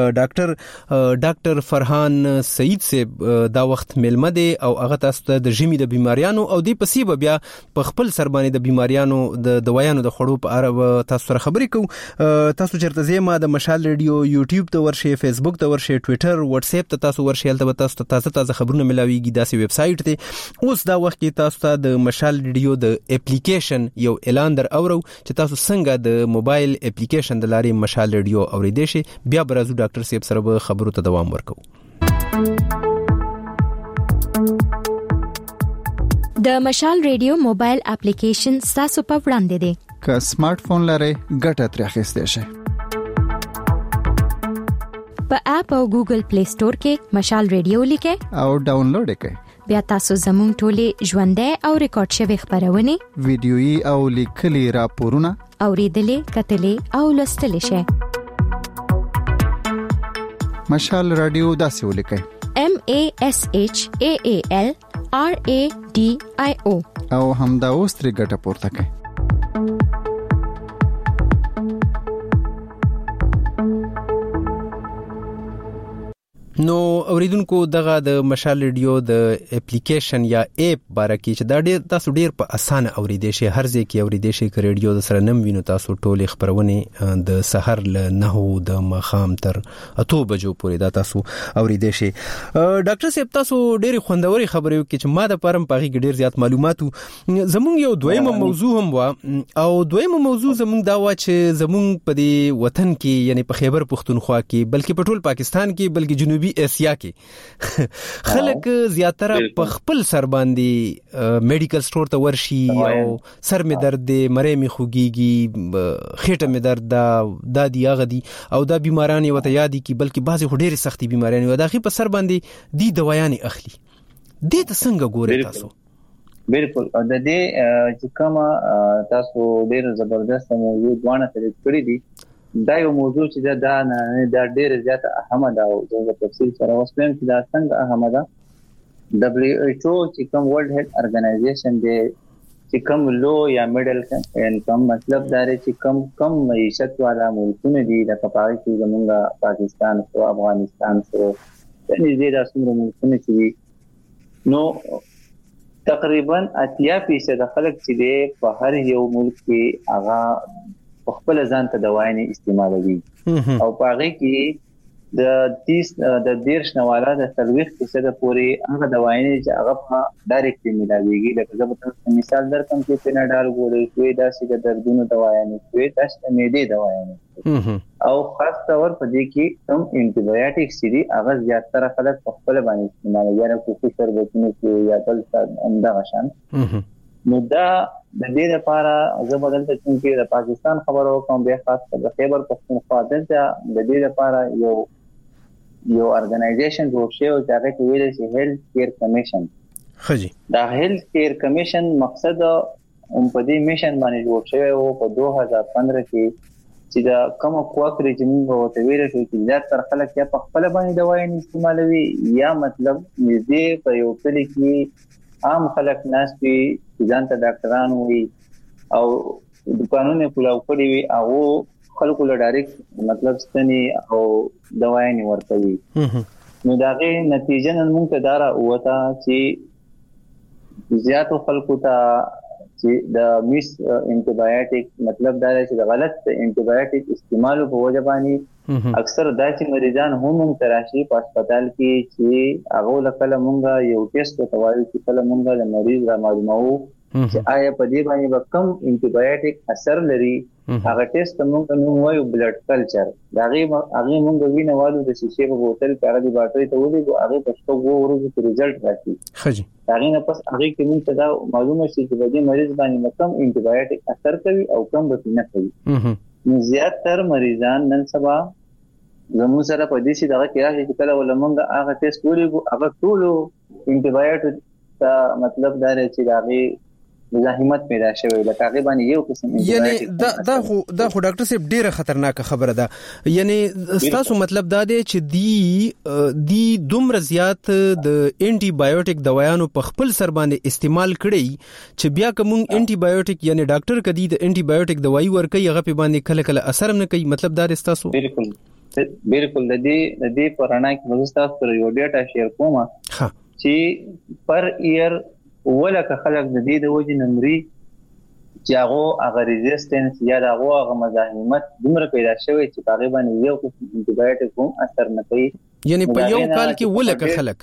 ډاکټر فرحان سعید صاحب دا وخت ملمه دي او هغه تاسو ته د ژمي د بیماریانو او د پسیبه بیا په خپل سر باندې د بیماریانو د دوايانو د خړو په اړه تاسو سره خبرې کوو تاسو چرته زما د مشال ریډیو یوټیوب ته ورشي فیسبوک ته ورشي ټوئیټر واتس اپ ته تاسو ورشي ته تاسو تازه خبرونه ملاويږي داسې ویب سټ ته اوس دا وخت کې تاسو ته د مشال ریډیو د اپلیکیشن یو اعلان در اورو چې تاسو څنګه د موبایل اپلیکیشن د لارې مشال ریډیو اوریدئ شي بیا برازو ډاکټر صاحب سره به خبرو ته دوام ورکو د مشال ریډیو موبایل اپلیکیشن تاسو په وړاندې دی که سمارټ فون لرئ ګټه ترې اخیستئ شئ په اپ او ګوګل پلی سٹور کې مشال ریډیو لیکئ او ډاونلوډ کړئ بیا تاسو زموږ ټولې ژوندۍ او ریکارډ شوی خبرونه ویډیويي او لیکلي راپورونه اوریدلې کتلې او لوستلې شئ مشال رادیو داسې ولیکئ MASHAAL RADIO او همدا اوس ترې ګټه پورته کړئ نو اوریدونکو دغه د مشال ریډیو د اپلیکیشن یا اپ باره کې چې دا ډېر تاسو ډېر په اسانه اوریدئ شئ هر ځای کې اوریدئ شئ که ریډیو د سره نم وینو تاسو ټولې خبرونه د سحر له 9 د ماښام تر 8 بجو پورې دا تاسو اوریدئ شئ ډاکټر صاحب تاسو ډېر خوندوري خبرې وکړي چې ما د پرم پاغي ډېر زیات معلوماتو زموږ یو دویمه موضوع هم وا او دویمه موضوع زموږ دا وا چې زموږ په دې وطن کې یعنی په خیبر پختونخوا کې بلکې په ټول پاکستان کې بلکې جنوبي اسیا کې خلک زیاتره په خپل سر باندې میډیکل سٹور ته ورشي او سر می درد دی مړې می خوږيږي خېټه می درد دا دی هغه دی او دا بیماران یو ته یادي کی بلکې بعضی ډېرې سختي بیماران یو داخې په سر باندې دی دوايانې اخلي دې ته څنګه ګورئ تاسو؟ بالکل د دې چې کومه تاسو ډېر زبردست موضوع ځوانه ترې کړی دي دا یو موضوع چې دا ډېر زیات اهمه ده او د تفصیل سره وسلم چې دا څنګه اهمه ده. WHO چې کوم ورلد هیلث ارګنایزیشن دی چې کوم لو یا میډل انکم مطلب دا چې کم معیشت والا ملکونه دي د کپاوی کې زمونږ پاکستان او افغانستان سره نږدې د څومره ملکونه چې نو تقریبا 80% خلک چې دی په هر یو ملک کې هغه خپل ځان ته دوايي استعمالوي او په هغه کې د 30 نواله د 30% پورې هغه دوايي چې هغه په ډایرکټ ملاويږي. لکه زه په مثال درکم چې پیناډال ګولې کوي داسې د دردونو دوايي کوي تاسو د معدې دوايي او خاص طور په دې کې کوم انټي بایوټیک دي هغه زیاتره خلک په خپل باندې استعمالوي یا کوم شربتونه کې یا بل څه همدا غشان. نو دا د دې لپاره زه بدلته چې د پاکستان خبرو کوم به خاص د خیبر پختونخوا د دې لپاره یو ارګنایزیشن جوړ شوی او هغه کې ویل شي هیلث کیر کمیشن. خجی دا هیلث کیر کمیشن مقصد په دې میشن باندې جوړ شوی او په 2015 کې چې دا کوم کوکري چې موږ وته ویل شو چې زیاتره خلک یا په خپل باندې دوايي استعمالوي یا مطلب نږدې په یو کلی کې عام خلک ناس چې ځان ته ډاکټران وي او دکانونه کولاو کړی وي او خلکو له ډایرکټ مطلب ستني او دوايي ورکوي. نو داغه نتیجه نن موږ ته دارا وتا چې زیاتو خلکو ته چې د میس انټي بایوټیک مطلب دا چې د غلط انټي بایوټیک استعمال په وجه باندې اکثر داسې مریضان هم تراشي په هسپتال کې چې هغه لکه موږ یو ټیسټ کوي چې کله موږ د مریض را معلومو چې آیا په دې باندې کم انټي بایوټیک اثر لري. هغه ټیسټ موږ نو وایو بلډ کلچر هغه موږ وینوالو د شیشې په بوتل کې هغه د باټري ته ولګو هغه په څو ورځو کې رزلټ راځي. خجی هغه نه پس هغه کې موږ ته دا معلومه شي چې د دې مریض باندې کم انټي بایوټیک اثر کوي او کم به نه کوي. نو زیاتره مریضان نن سبا زموږ سره په دې شي دغه کې راځي چې کله ولمنګ هغه ټیسټ ولګو هغه ټول انټي بایوټیک دا مطلب دا چې هغه مزاحمت پیدا شوی لکه هغه باندې یو قسم یعنی دا خو ډاکټر صاحب ډیره خطرناک خبره ده. یعنی تاسو مطلب دا دی چې دی دومره زیات د انټي بایوټیک دوايانو په خپل سر باندې استعمال کړي چې بیا کوم انټي بایوټیک یعنی ډاکټر کدي د انټي بایوټیک دوايي ورکي هغه په باندې کله کله اثر نه کوي. مطلب دا تاسو بالکل د دې پرانا کې مزستاس پر یو ډیټا شیر کوم چې پر ایئر ولکه خلک د دې د وجه نمرې چې هغه ریزिस्टنس یا هغه مزاحمت دومره پیدا شوی چې هغه باندې یو انټي بایوټیک هم اثر نه کوي. یعنی په یو کال کې ولکه خلک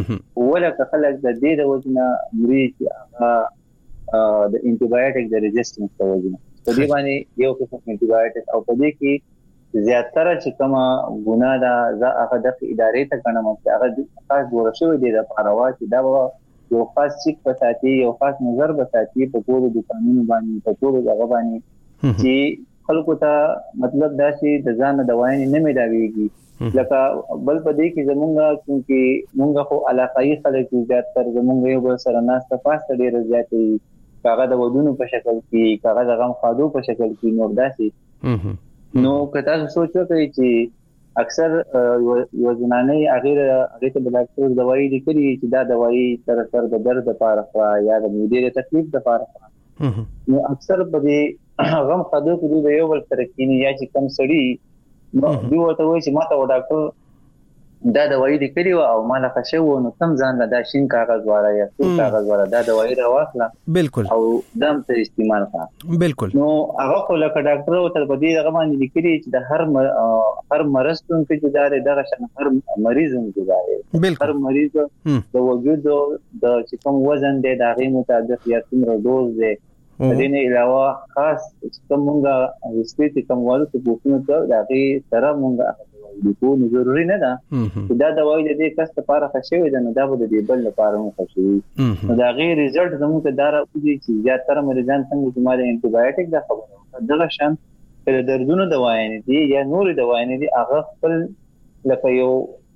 د دې د وجه نمرې چې هغه د انټي بایوټیک د ریزिस्टنس د وجه په دې باندې یو قسم انټي بایوټیک او په دې کې زیاتره چې کومه ګناه ده هغه د ادارې ته کنه چې هغه خاص جوړ شوی دی د پروا چې دا یو خاص چیک پتاتی یو خاص نظر بتاتی په ټول دکانونو باندې په ټول ځای باندې چې خلکو ته مطلب دا چې د ځان دوايي نه ملاويږي. لکه بل په دې کې زمونږه چې مونږه خو علاقايي خلک زیات تر زمونږ یو بل سره ناس ته فاست ډیر زیاتې کاغذ د ودونو په شکل کې کاغذ غم خادو په شکل کې نور داسي. نو که تاسو سوچ وکړئ چې اکثر یو ځنانه هغه ته ډاکټر دوايي لیکي چې دا دوايي تر د درد لپاره خو یا د معدې تکلیف لپاره نو اکثر په دې غم خادو کې د یو بل سره کینی یا چې کم سړی نو دوی ورته وایي چې ماته ډاکټر دا دوايي لیکي او مال خښو نو کم ځان لا شین کاغذ واره یا څو کاغذ واره دا دوايي راوخله بالکل او دم ته استعمال کا بالکل. نو هغه خو لکه ډاکټر او تر بدی هغه باندې لیکي چې د هر مرض ته چې دغه شان هر مریض انتظار هر مریض د وجود د چې کوم وزن دی د هغه مطابق یا څومره دوز دی د دې نه علاوه خاص کومه هیستوري کوم والو ته پوښتنه کوي دا غي سره مونږه د ضروري نه ده چې دا دوايي د دې کس لپاره خښوي ده نو دا به د دې بل لپاره مو خښوي. نو دا غي ریزلټ زموږ ته دارا کوي چې زیاتره مریضان څنګه چې مال انټي بایوټیک دا خبره دغه شان د دردونو دوايي نه دي یا نور دوايي نه دي هغه خپل لکه یو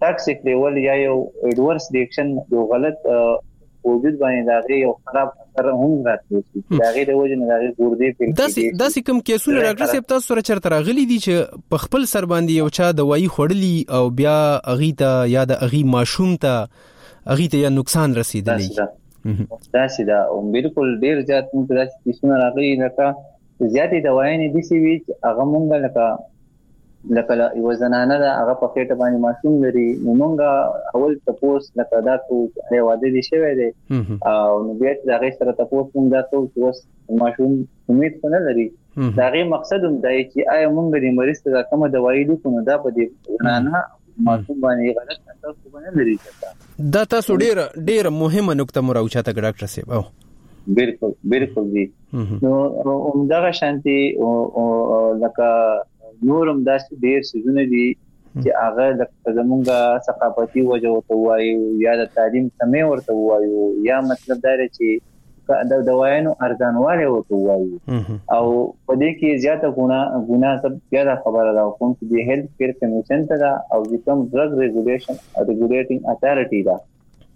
ټاکسیک لیول یا یو ایډورس ریاکشن یو غلط وجود باندې داغه یو خراب اثر هم راځي داغه د وجه نه داغه ګردې پیل داسې کوم کیسونه ډاکټر صاحب تاسو سره چرته راغلي دي چې په خپل سر باندې یو چا دوايي خوړلی او بیا اغي ته یا د اغي ماشوم ته اغي ته یا نقصان رسیدلی داسې دا او بالکل ډیر زیات موږ داسې کیسونه راغلي لکه زیاتې دوايي نه دي سی وی هغه مونږ لکه یو زنانه دا هغه په خېټه باندې ماشوم لري نو مونږ اول تاسو لکه دا څه واده دي شوی دی او نو بیا دا غي سره تاسو مونږ دا څه ماشوم امید نه لري دا غي مقصد هم دی چې آیا مونږ د مریض ته کومه دوايي لیکو دا په دې زنانه ماشوم باندې غلط اثر کوي نه لري دا تاسو ډیر مهمه نقطه مراوچاته ډاکټر صاحب او بالکل دي نو دا شانتي او لکه نورم داسې ډیر سيزونه دي چې هغه د زمونږه ثقافتي وجه ورته وایو یا د تعلیم سمې ورته وایو یا مطلب دا چې د دوايانو ارزانواله ورته وایو او په دې کې زیاته ګناه سب زیاده خبره ده کوم چې د هیلث کیر کمیشن ته دا او د کوم ډرګ ریګولیټینګ اتھارټی دا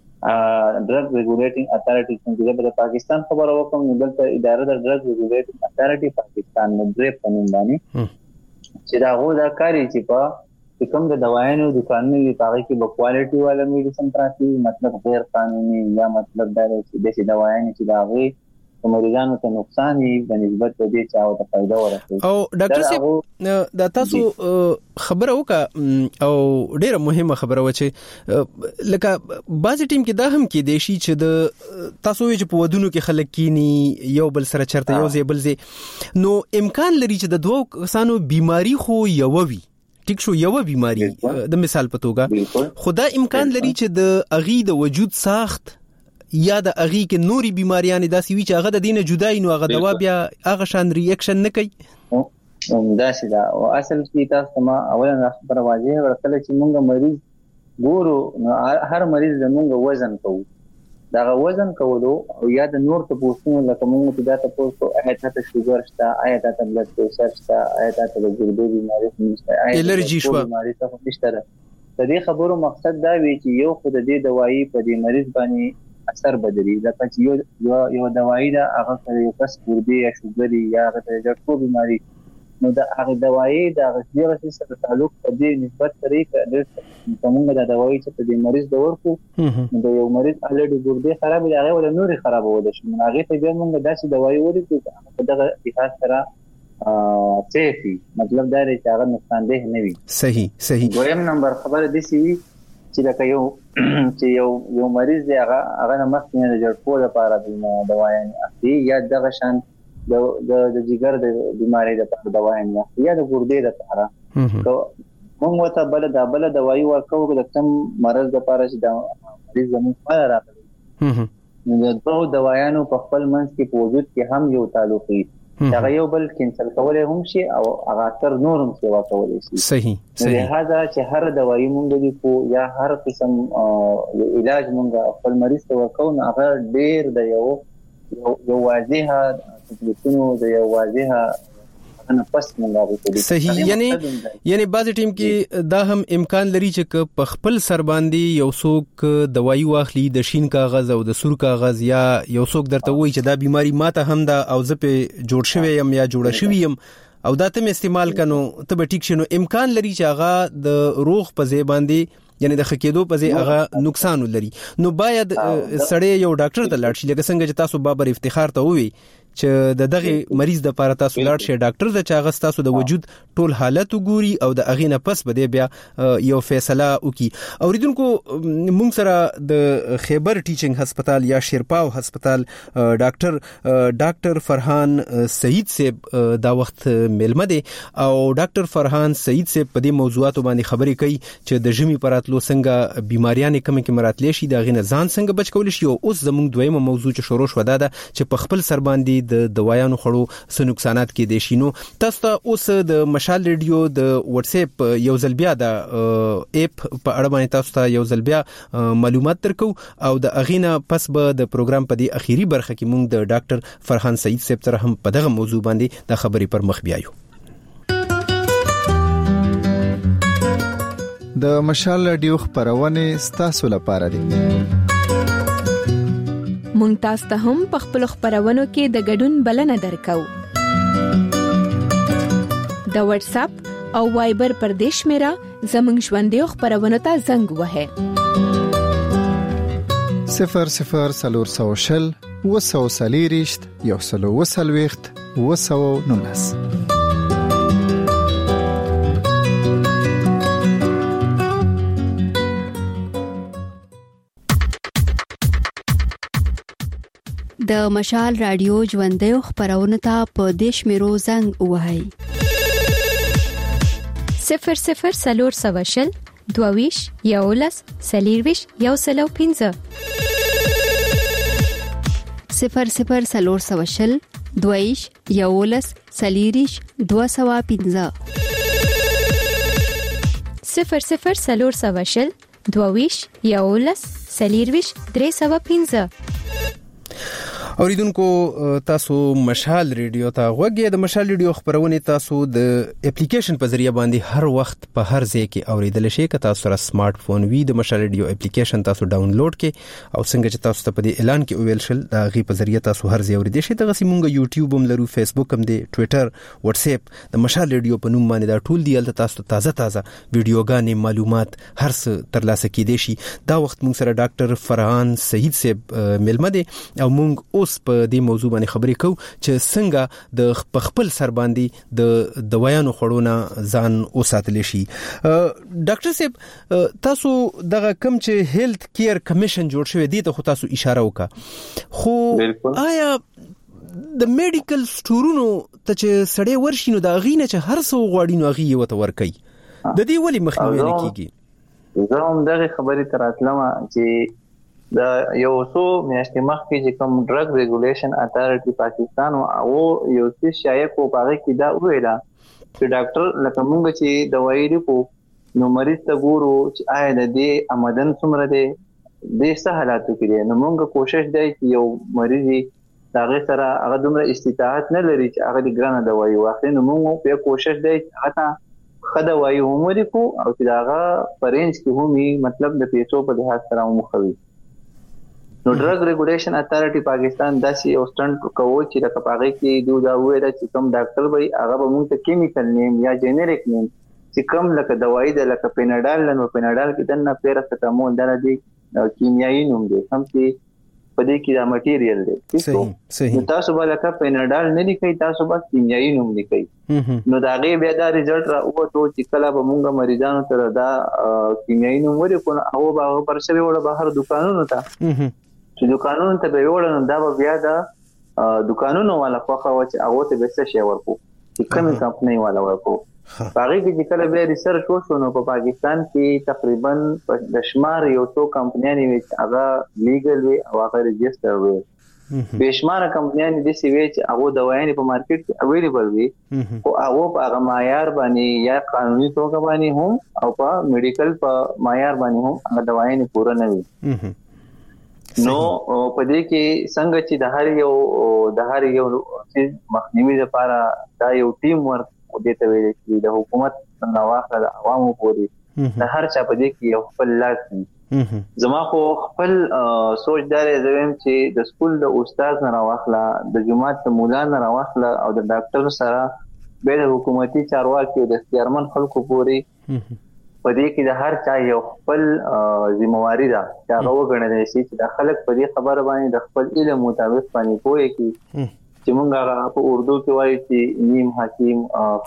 ډرګ ریګولیټینګ اتھارټی څنګه د پاکستان خبره وکم نو دلته اداره د ډرګ ریګولیټینګ اتھارټی پاکستان نه درې قانون باندې چې دا هو دا کاری چې په کوم د دوايانو دکانونو دی هغه کې په کوالټي والا میډیسن پراتی مطلب غیر قانوني یا مطلب دا چې د دوايانو چې دا غي مریضانو ته نقصان یې په نسبت د دې چاو ته فائدہ ورکوي او ډاکټر صاحب دا تاسو خبره وکړه او ډیره مهمه خبره و چې لکه بعض ټیم کې دا هم کې دی چې د تاسو چې په ودونو کې خلک کینی یو بل سره چرته یو ځای بل ځای نو امکان لري چې د دوه کسانو بیماری خو یو وي ټیک شو یو بیماری د مثال په توګه خدا امکان لري چې د اغي د وجود ساخت یا د اغي کې نوري بیماریاں داسې وی چې هغه د دینه جدای نو هغه دوا بیا هغه شان ریاکشن نه کوي دا شدا او اصل کې تاسو ما اولا خبر واضح ورته چې موږ مریض ګورو نو هر مریض د موږ وزن کوو دا وزن کولو او یا د نور ته پوښتنه لکه موږ ته دا تاسو آیا ته شوګر شته آیا ته بلډ پريشر شته آیا ته د ګردې بیماری نشته آیا الرجی شو بیماری ته نشته د دې خبرو مقصد دا وی چې یو خود دې دوايي په دې مریض باندې اثر بدري لکه چې یو دوايي دا هغه یو کس ګردې یا شوګر یا هغه د ټکو بیماری نو دا هغه دوايي دا غوښتنه سره تعلق په دې نسبت طریقه د کومه د دوايي چې په دې مریض د ورکو د یو مریض الډي ګردې خراب دي هغه ولا نوري خراب وله شي هغه ته بیا موږ داسې دوايي ورکو چې دغه اتحاد سره سيفي مطلب دا دی چې هغه نقصان ده نه وي صحیح دویم نمبر خبره دي چې لکه یو مریض دی هغه مخکې نه جوړ لپاره د دوايي اخلي یا دغه شان د جګر د بیماری د دوايي یا د ګردې لپاره موږ ته بل دوايي ورکو د کوم مرض لپاره چې د مریض زموږ راغلي نو د دوه دوايانو په خپل منځ کې په وجود کې هم یو تعلق وي دا یو بل کینسل کولای هم شي او هغه تر نورم سیوا کولای شي صحیح لہذا چې هر دوايي مونږ دی کو یا هر قسم علاج مونږ خپل مریض ته ورکو نو هغه ډیر د یو واضحه تکلیفونو د یو واضحه انا پس مونږه صحیح یعنی بعض ټیم کې دا هم امکان لري چې په خپل سر باندې یو څوک دوايي واخلي د شین کاغذ او د سور کاغذ یا یو څوک درته وایي چې دا بیماری ماته هم دا او زه په جوړ شوی يم یا جوړ شوی يم او دا ته استعمال کنو ته به ټیک شنو امکان لري چې هغه د روغ په ځای باندې یعنی د خکېدو په ځای هغه نقصان لري نو باید سړی یو ډاکټر ته لاړ شي لکه څنګه چې تاسو بابر افتخار ته وی چې د دغه مریض د لپاره تاسو لاړ شئ ډاکټر د چاغ تاسو د وجود ټول حالت وګوري او د اغینه پس بده بیا یو فیصله وکي اوریدونکو موږ سره د خیبر ټیچینګ هسپتال یا شیرپاو هسپتال ډاکټر فرحان سعید صاحب دا وخت ملمه دي او ډاکټر فرحان سعید صاحب په دې موضوعات باندې خبرې کوي چې د ژمي پراتلو څنګه بیماریاں کوم کې مراتلې شي د اغینه ځان څنګه بچ کول شي او اوس زموږ دویمه موضوع چې شروع شو دا چې په خپل سر باندې د دوايانو خړو څه نقصانات کې دي شینو تاسو ته اوس د مشال ریډیو د واتس اپ یو ځل بیا د اپ په اړه باندې تاسو ته یو ځل بیا معلومات درکو او د اغینه پس به د پروګرام په دې اخیری برخه کې موږ د ډاکټر فرحان سعید صاحب سره هم په دغه موضوع باندې د خبرې پر مخ بیایو د مشال رادیو خبرونه ستاسو لپاره دي. مونږ تاسو ته هم په خپل خبرونو کې د ګډون بلنه درکو. د واتس اپ او وایبر پر دیش میرا زمنګ ژوندې خبرونه ته زنګ وهه 00 وسوسلیریشت یو سلو وسلويخت وسو نونس. د مشال رادیو ژوندې خبرونه ته په دیش میرو زنګ وهي 00 22 یولس سلیرویش یو سلو 15 00 22 یولس سلیریش 215 00 22 یولس سلیرویش 315. اوریدونکو تاسو مشال ریډیو ته غوږی د مشال ریډیو خبرونه تاسو د اپلیکیشن په ذریعہ باندې هر وخت په هر ځای کې اوریدل شي. که تاسو سره سمارټ فون وي د مشال ریډیو اپلیکیشن تاسو ډاونلوډ کړئ او څنګه چې تاسو ته په دې اعلان کې ویل شل دا غي په ذریعہ تاسو هر ځای اوریدل شي. دغه سیمونګه یوټیوب هم لرو، فیسبوک هم دی، ټوئیټر، واتس اپ د مشال ریډیو په نوم باندې دا ټول دی. البته تاسو تازه ویډیوګانې معلومات هر څه ترلاسه کیدئ شي. دا وخت موږ سره ډاکټر فرحان سعید صاحب ملمه دي او موږ اوس په دې موضوع باندې خبرې کوو چې څنګه د خپل سر باندې د دوايانو خورونه ځان اوساتل شي. ډاکټر صاحب تاسو دغه کم چې هیلث کیر کمیشن جوړ شوی دی ته خو تاسو اشاره وکړه، خو آیا د میډیکل سټورونو ته چې سړی ورشي نو دا غینه چې هر څو غواړي نو غي وته ورکي د دې ولی مخنیوي نه کیږي؟ زه هم دغه خبرې تراتلم چې دا یو څو میاشتې مخکې چې کوم ډرګ ریګولیشن اتھارټي پاکستان او یو څه شایع کو پاره کې دا ویلا چې ډاکټر لکه مونږ چې دوايي لرو نو مریض ته ګورو چې آیا د دې آمدن څومره دی د څه حالاتو کې دی. نو مونږ کوشش دی چې یو مریض هغه سره هغه دومره استطاعت نه لري چې هغه د ګرانه دوايي واخلي. نو مونږ په کوشش دی چې هغه خدای وایي عمر کو او چې هغه پرنج کې همي مطلب د پیسو په لحاظ سره مخوي. نو ډرګ ریګولیشن اتھارټي پاکستان داسې یو سټنټ کوي چې لکه پاغه کې دوی دا وایي چې کوم ډاکټر وایي هغه به موږ ته کیمیکل نیم یا جنریک نیم چې کوم لکه دوايي د لکه پیناډال نو پیناډال کې دنه پیراسټامول دره دی کیمیاوي نوم دی سم چې په دې کې دا مټیریل دی. صحیح. نو تاسو به لکه پیناډال نه لیکي، تاسو به کیمیاوي نوم لیکي. نو دا غي بیا دا ریزلټ را وته چې کله به موږ مریضانو ته دا کیمیاوي نوم ورکو او به پر شوی وړ بهر دکانونو ته چې دکانونو ته به وړل دا بیا دا دکانونو والا خوخه و چې هغه ته به څه شی ورکو چې کومه کمپنۍ والا ورکو. هغه کې چې کله به ریسرچ وشو نو په پاکستان کې تقریبا د شمار یو څو کمپنیانې چې هغه لیګل وي او هغه ريجستر وي. بشمار کمپنیانې د سی وی چې هغه دوايانې په مارکیټ کې اویلیبل وي او هغه په هغه معیار باندې یا قانوني توګه باندې هم او په میډیکل په معیار باندې هم هغه دوايانې پوره نه وي. نو په دې کې څنګه چې د هر یو مخنیوي لپاره دا یو ټیم ورک ودې ته ویل چې د حکومت نواخله د عوامو پورې د هر چا په دې کې یو خپل لاس دی. زما خو خپل سوچ دار زم چې د سکول د استاد نه راوخله، د جماعت د مولا نه راوخله او د ډاکټر سره به د حکومتي چارواکي او د اختیارمن خلکو پورې په دې کې د هر چا یو خپل ذمہواری ده چې هغه وګڼل شي چې د خلک په دې خبره باندې د خپل علم مطابق باندې پوهه کوي چې موږ هغه په اردو کې وایي چې نیم حکیم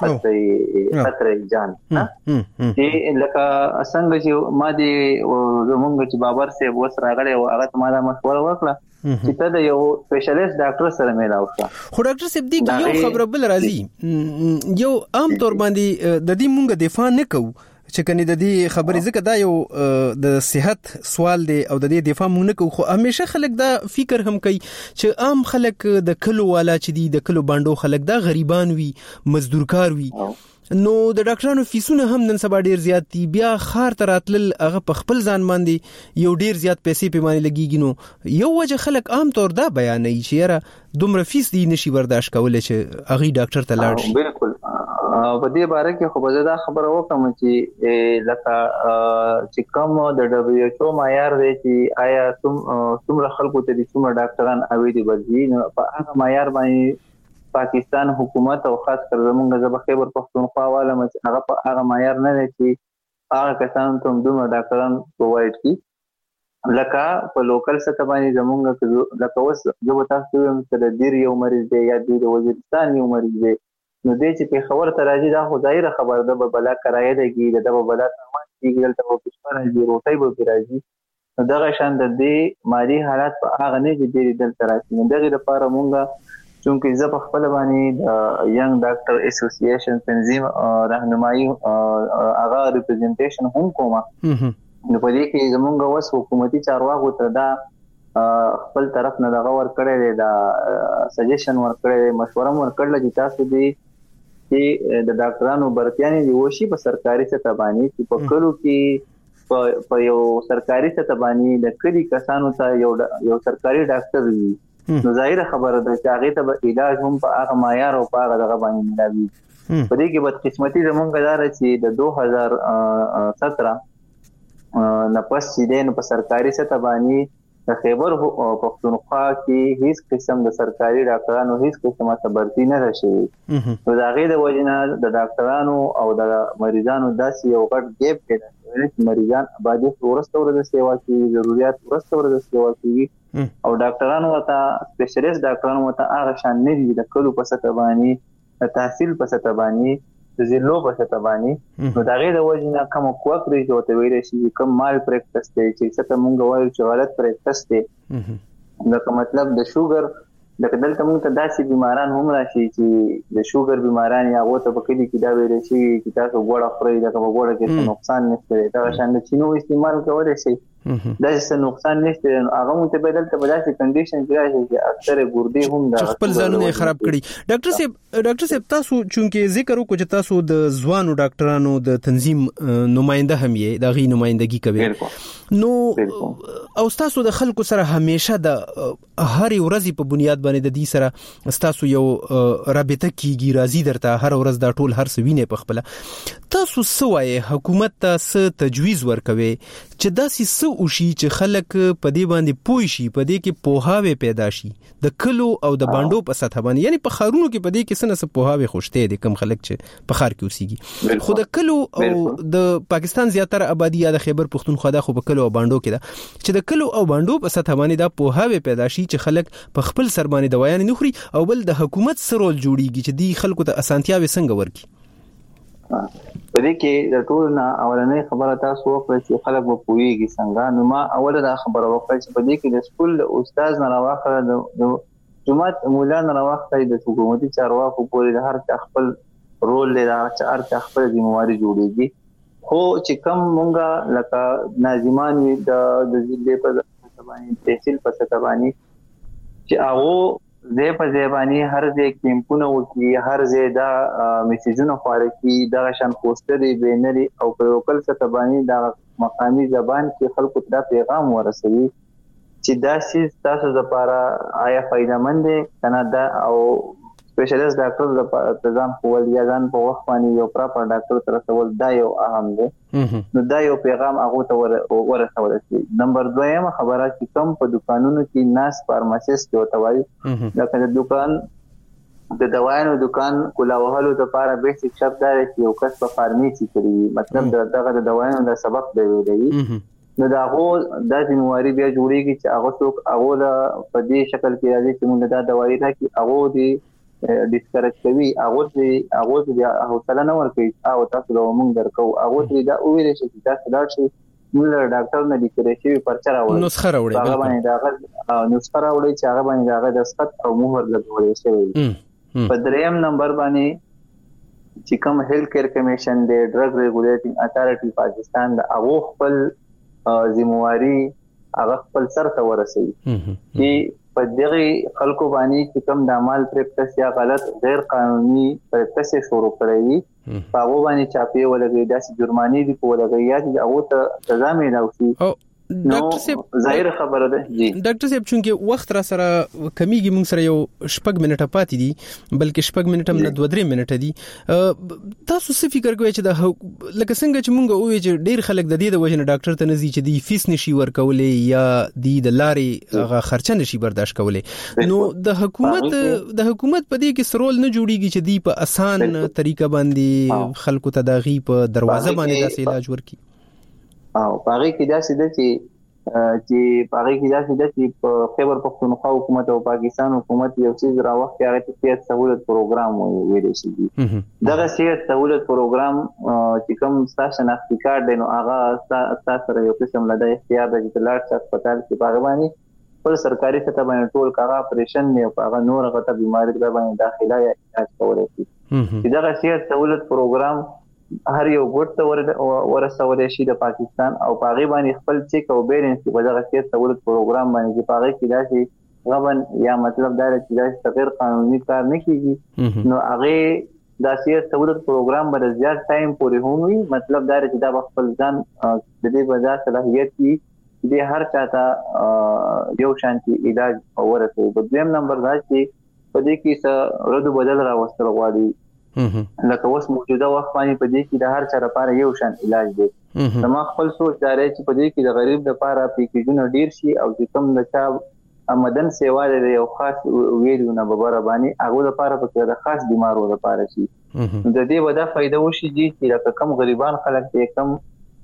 خطر جان چې لکه څنګه چې ما دې زمونږ چې بابر صاحب وسره راغلی او هغه ما دا مشوره وکړه چې ته د یو سپیشلیست ډاکټر سره ملاو شې. خو ډاکټر صاحب دې یو خبره بل راځي یو عام طور باندې د دې موږ دفاع نه کوو چې کني د دې خبرې ځکه دا یو د صحت سوال دی او د دې دفاع مونږ نه کوو. خو همیشه خلک دا فکر هم کوي چې عام خلک د کلو والا چې دی د کلو باندې خلک دا غریبان وي، مزدورکار وي، نو د ډاکټرانو فیسونه هم نن سبا ډیر زیات دي. بیا خار تراتل هغه په خپل ځان باندې یو ډیر زیات پیسې په باندې لګیږي. نو یو وجه خلک عام طور دا بیانوي چې یاره دومره فیس دی نشي برداشت کولای چې هغه ډاکټر ته لاړ شي. بالکل په دې باره کې خو به دا خبره وکم چې لکه چې کوم د WHO معیار دی چې آیا څومره خلکو ته د څومره ډاکټران اویلی بدلی نو په هغه معیار باندې پاکستان حکومت او خاص کر زمونږ د خیبر پختونخوا والا هغه په هغه معیار نه دی چې هغه کسان ته دومره ډاکټران پرووایډ کړي لکه په لوکل سطح باندې زمونږ لکه اوس زه تاسو یم چې د دیر یو مریض دی یا د وزیرستان یو مریض دی نو دې چې په خبر ته راځي دا خو ظاهره خبر ده به بلا کرایه دیږي د بلا سامان کیږي دلته په پښتون راځي روټي به راځي نو دغه شان د دې مالی حالات په هغه نه دي دلته راځي نو دغه لپاره مونږه چونکه زه په خپل باندې د ینګ ډاکټر اسوسییشن تنظیم راهنمایي هغه ریپرزنټیشن هم کوم نو په دې کې زمونږ اوس حکومتي چارواکو ته دا خپل طرف نه دغه ور کړی دا سجیشن ور کړی مشوره ور کړل چې تاسو دې د ډاکټرانو برتیانې دی وشي په سرکاري سطح باندې چې په کلو کې په یو سرکاري سطح باندې د کلی کسانو ته یو سرکاري ډاکټر وي نو ظاهر خبره ده چې هغه ته علاج هم په هغه معیار او په هغه دغه باندې ملاوي په دې کې بدقسمتي زمونږ دار چې د 2017 نه پس چې دین په سرکاري سطح باندې د خیبر پختونخوا کې هیڅ قسم د سرکاري ډاکټرانو هیڅ قسمه تبرتی نه راشي نو دا غي د وجنه د ډاکټرانو او د مریضانو داسې یو غټ ګیپ پیدا شوی چې مریضان آبادی ورسته ورته سیوا کوي ضرورت ورسته ورته سیوا کوي او ډاکټرانو ته سپیشلیست ډاکټرانو ته هغه شان نه دي د کلو په سطح باندې تحصیل په سطح باندې د زلو په سطح باندې نو دا غي د وجنه کوم کوکري چې ته ویل شي کوم مال پریکټس دی چې څه مونږ وایو چې غلط پریکټس دی دا مطلب د شوګر د دلته مونږ ته داسې بیماران هم راشي چې د شوګر بیماران یا غوته په کلی کې دا ویل شي چې تاسو ګوړه خورئ دا ګوړه کې نقصان نشته دا شان د چینو استعمال کولای شي دا څه نقصان نشته هغه مونږ ته بدل ته بداسي کنډیشن کې راځي چې اکثر ګردې هم دا خپل ځانونه خراب کړي ډاکټر صاحب تاسو چونکه ذکر وکړو چې تاسو د ځوانو ډاکټرانو د تنظیم نماینده هم یې د غي نمائندګي کوي نو او تاسو د خلکو سره همیشه د هر ورځ په بنیاد باندې د دې سره تاسو یو رابطه کیږي راځي درته هر ورځ دا ټول هر څه ویني په خپل تاسو سوای حکومت ته څه تجویز ورکوي چې داسې او شي چې خلک په دې باندې پوي شي په دې کې پوهاوی پیدا شي د کلو او د باندو په سطح باندې یعنی په خارونو کې په دې کې سنه پوهاوی خوشته دي کم خلک چې په خار کې اوسېږي خو د کلو او د پاکستان زیاتره آبادی یا د خیبر پختونخوا د خو په کلو او باندو کې دا چې د کلو او باندو په سطح باندې دا پوهاوی پیدا شي چې خلک په خپل سر باندې دوايان نه خوري او بل د حکومت سره رول جوړیږي چې دی خلکو ته اسانتیاوي څنګه ورکي په دې کې د ټول نه اولنې خبره تاسو وکړه چې خلک به پوهیږي څنګه نو ما اوله دا خبره وکړه چې په دې کې د سکول استاد نه راوخره د جماعت مولا نه راوخره د حکومتي چارواکو پورې د هر څه خپل رول لري چې هر څه خپل ذمہواری جوړيږي خو چې کم مونږه لکه ناظمان د ضلع په باندې تحصیل په سطح باندې چې هغه زه په ځبانی هر ځای کیمپونه وکي هر ځای دا میسیجونه خوري کی دا شان پوسټر بینري او په لوکل سطح باندې دا مقامي زبان کې خلکو ته پیغام ورسوي چې دا شی تاسو لپاره آیا فائدمن دي کنه دا او سپیشلیست ډاکټر د ځان خپل یا ځان په وخت باندې یو پراپر ډاکټر سره سوال دا یو اهم دی نو دا یو پیغام هغه ته ورسول شي نمبر 2 خبره چې کوم په دکانونو کې ناس فارماسیست او توای لکه د دکان د دوايانو دکان کولاوهلو لپاره بیسیک شرط دی چې یو کس په فارمیسي کوي مطلب دغه د دوايانو د سبق دی ویلي نو دا هو د ذمہواری بیا جوړیږي چې هغه څوک هغه په دې شکل کې راځي چې موږ دا دوايي راکې هغه دی ډیسکریج کوي هغه بیا حوصله نه ورکوي او تاسو له موږ درکو هغه دا ویل شي چې تاسو دا شي موږ ډاکټر نه لیکل شي پرچا راوړي نسخه راوړي هغه باندې دا نسخه راوړي چې هغه باندې هغه د دستخط او مهر لګولې شي په دریم نمبر باندې چې کوم هیلث کیر کمیشن دی ډرګ ریګولیټینګ اتھارټي پاکستان دا هغه خپل ذمہواری هغه خپل سر ته ورسوي چې په دغه خلکو باندې چې کوم د عمل پریکټس یا غلط غیر قانوني پریکټس شروع کړی په هغه باندې چاپی ولګي داسې جرمانی دي په ولګي یا چې هغه ته سزا ملوي ډاکټر صاحب ظاهر خبره ده جی ډاکټر صاحب چونکه وخت را سره کمیږي موږ سره یو شپږ منټه پاتې دي بلکې شپږ منټه نه 2-3 منټه دي تاسو څه فکر کوئ چې د لکه څنګه چې موږ وې چې ډیر خلک د دې د وجه نه ډاکټر ته نزي چې دی فیس نشي ورکولې یا د لارې هغه خرچه نشي برداشت کولې نو د حکومت په دې کې سرول نه جوړیږي چې دی په آسان طریقه باندې خلکو ته داغي په دروازه باندې داسې علاج ورکړي او پاره کې دا سده چې پاره کې دا سده چې په خیبر پختونخوا حکومت او پاکستان حکومت یو څه راوخت هغه ته سیاست سہولت پروګرام ویل شي دغه سیاست سہولت پروګرام چې کوم ستاسو نختی کارت دی نو هغه تاسو سره یو قسم لدی اختیار د لاټ هسپتال کې باغبانی پر سرکاري سطح باندې ټول کاغه اپریشن نه هغه نور غته بیماری د باندې داخله یا علاج کولای شي چې دغه سیاست سہولت پروګرام هر یو ګوت ورسول شي د پاکستان او پاغي باندې خپل چیک او بیلنس په دغه سیاست سہولت پروګرام باندې چې پاغي کې داسې غبن یا مطلب دا چې داسې تغیر قانوني کار نه کیږي نو هغه د سیاست سہولت پروګرام باندې زیات ټایم پورې هموي مطلب دا چې دا خپل ځان د دې وجہ صلاحیت کی د هر چاته یو شانتي علاج ورته په دویم نمبر دا چې په دې کې څه رد بدل راوستل غواړي لکه اوس موجوده وخت باندې په دې کې د هر چا لپاره یو شان علاج دی زما خپل سوچ دا دی چې په دې کې د غریب لپاره پیکیجونه ډیر شي او چې کوم د چا مدن سیوا دی یو خاص ویډیو نه ببره باندې هغه لپاره په خاص بیمارو لپاره شي د دې ودا فائدہ وشي چې لکه کم غریبان خلک دې کم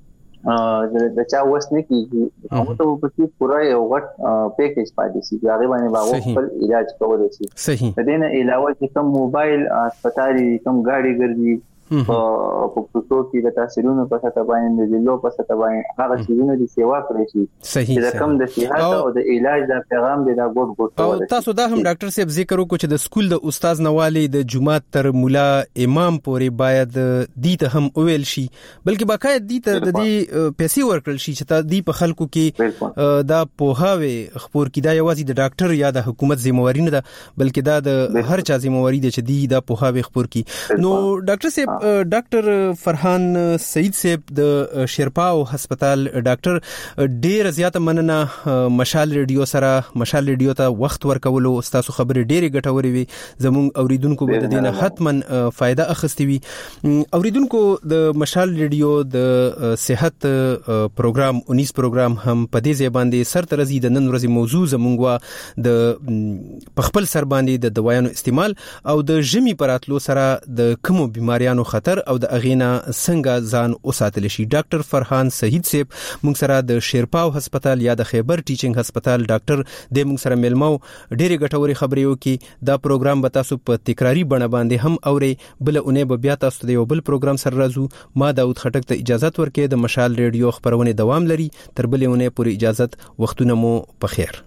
د چا وسنه کیږي هغه ته په کې پورا یو غټ پیکیج پاتې شي هغه باندې باغ خپل علاج کولای شي صحیح د دې نه علاوه چې کوم موبایل هسپتالي کوم ګاډي ګرځي په پښتو کې د تحصیلونو په سطح باندې د لو په سطح باندې هغه شیونه د سیوا کړی شي صحیح چې کوم د صحت او د علاج د پیغام د ګوت او تاسو دا هم ډاکټر صاحب ذکر وکړو چې د سکول د استاد نوالی د جمعات تر مولا امام پورې باید دی ته هم اویل شي بلکې باقاعده دی ته د دې پیسې ورکړل شي چې تا دی په خلکو کې دا پوهاوي خبر کیدا یوازې د ډاکټر یا د حکومت ذمہواری نه ده بلکې دا د هر چا ذمہواری ده چې دی دا پوهاوي خبر کی نو ډاکټر صاحب ډاکټر فرحان سعید صاحب د شیرپاو هسپتال ډاکټر ډیر زیاته مننه مشال ریډیو سره مشال ریډیو ته وخت ورکولو تاسو خبرې ډېرې ګټورې وي زموږ اوریدونکو به د دې نه حتمن فائدہ اخستې وي اوریدونکو د مشال ریډیو د صحت پروګرام 19 پروګرام هم په دې ځای باندې سر ترزي د نن ورځې موضوع زموږ د پخپل سر باندې د دوايانو استعمال او د ژمي پراتلو سره د کومو بیماریانو خطر او د اغینا څنګه ځان اوساتل شي ډاکټر فرحان سعید صاحب موږ سره د شیرپاو هسپتال یا د خیبر ټیچینګ هسپتال ډاکټر د موږ سره ملمو ډېرې ګټوري خبرې وکي دا پروګرام به تاسو په تکراری بڼه باندې هم اوري بل اونې به بیا تاسو د یو بل پروګرام سره راځو ما داود خټک ته اجازه ورکړه د مشال ریډیو خبرونه دوام لري تر بل اونې پورې اجازه وختونه مو په خیر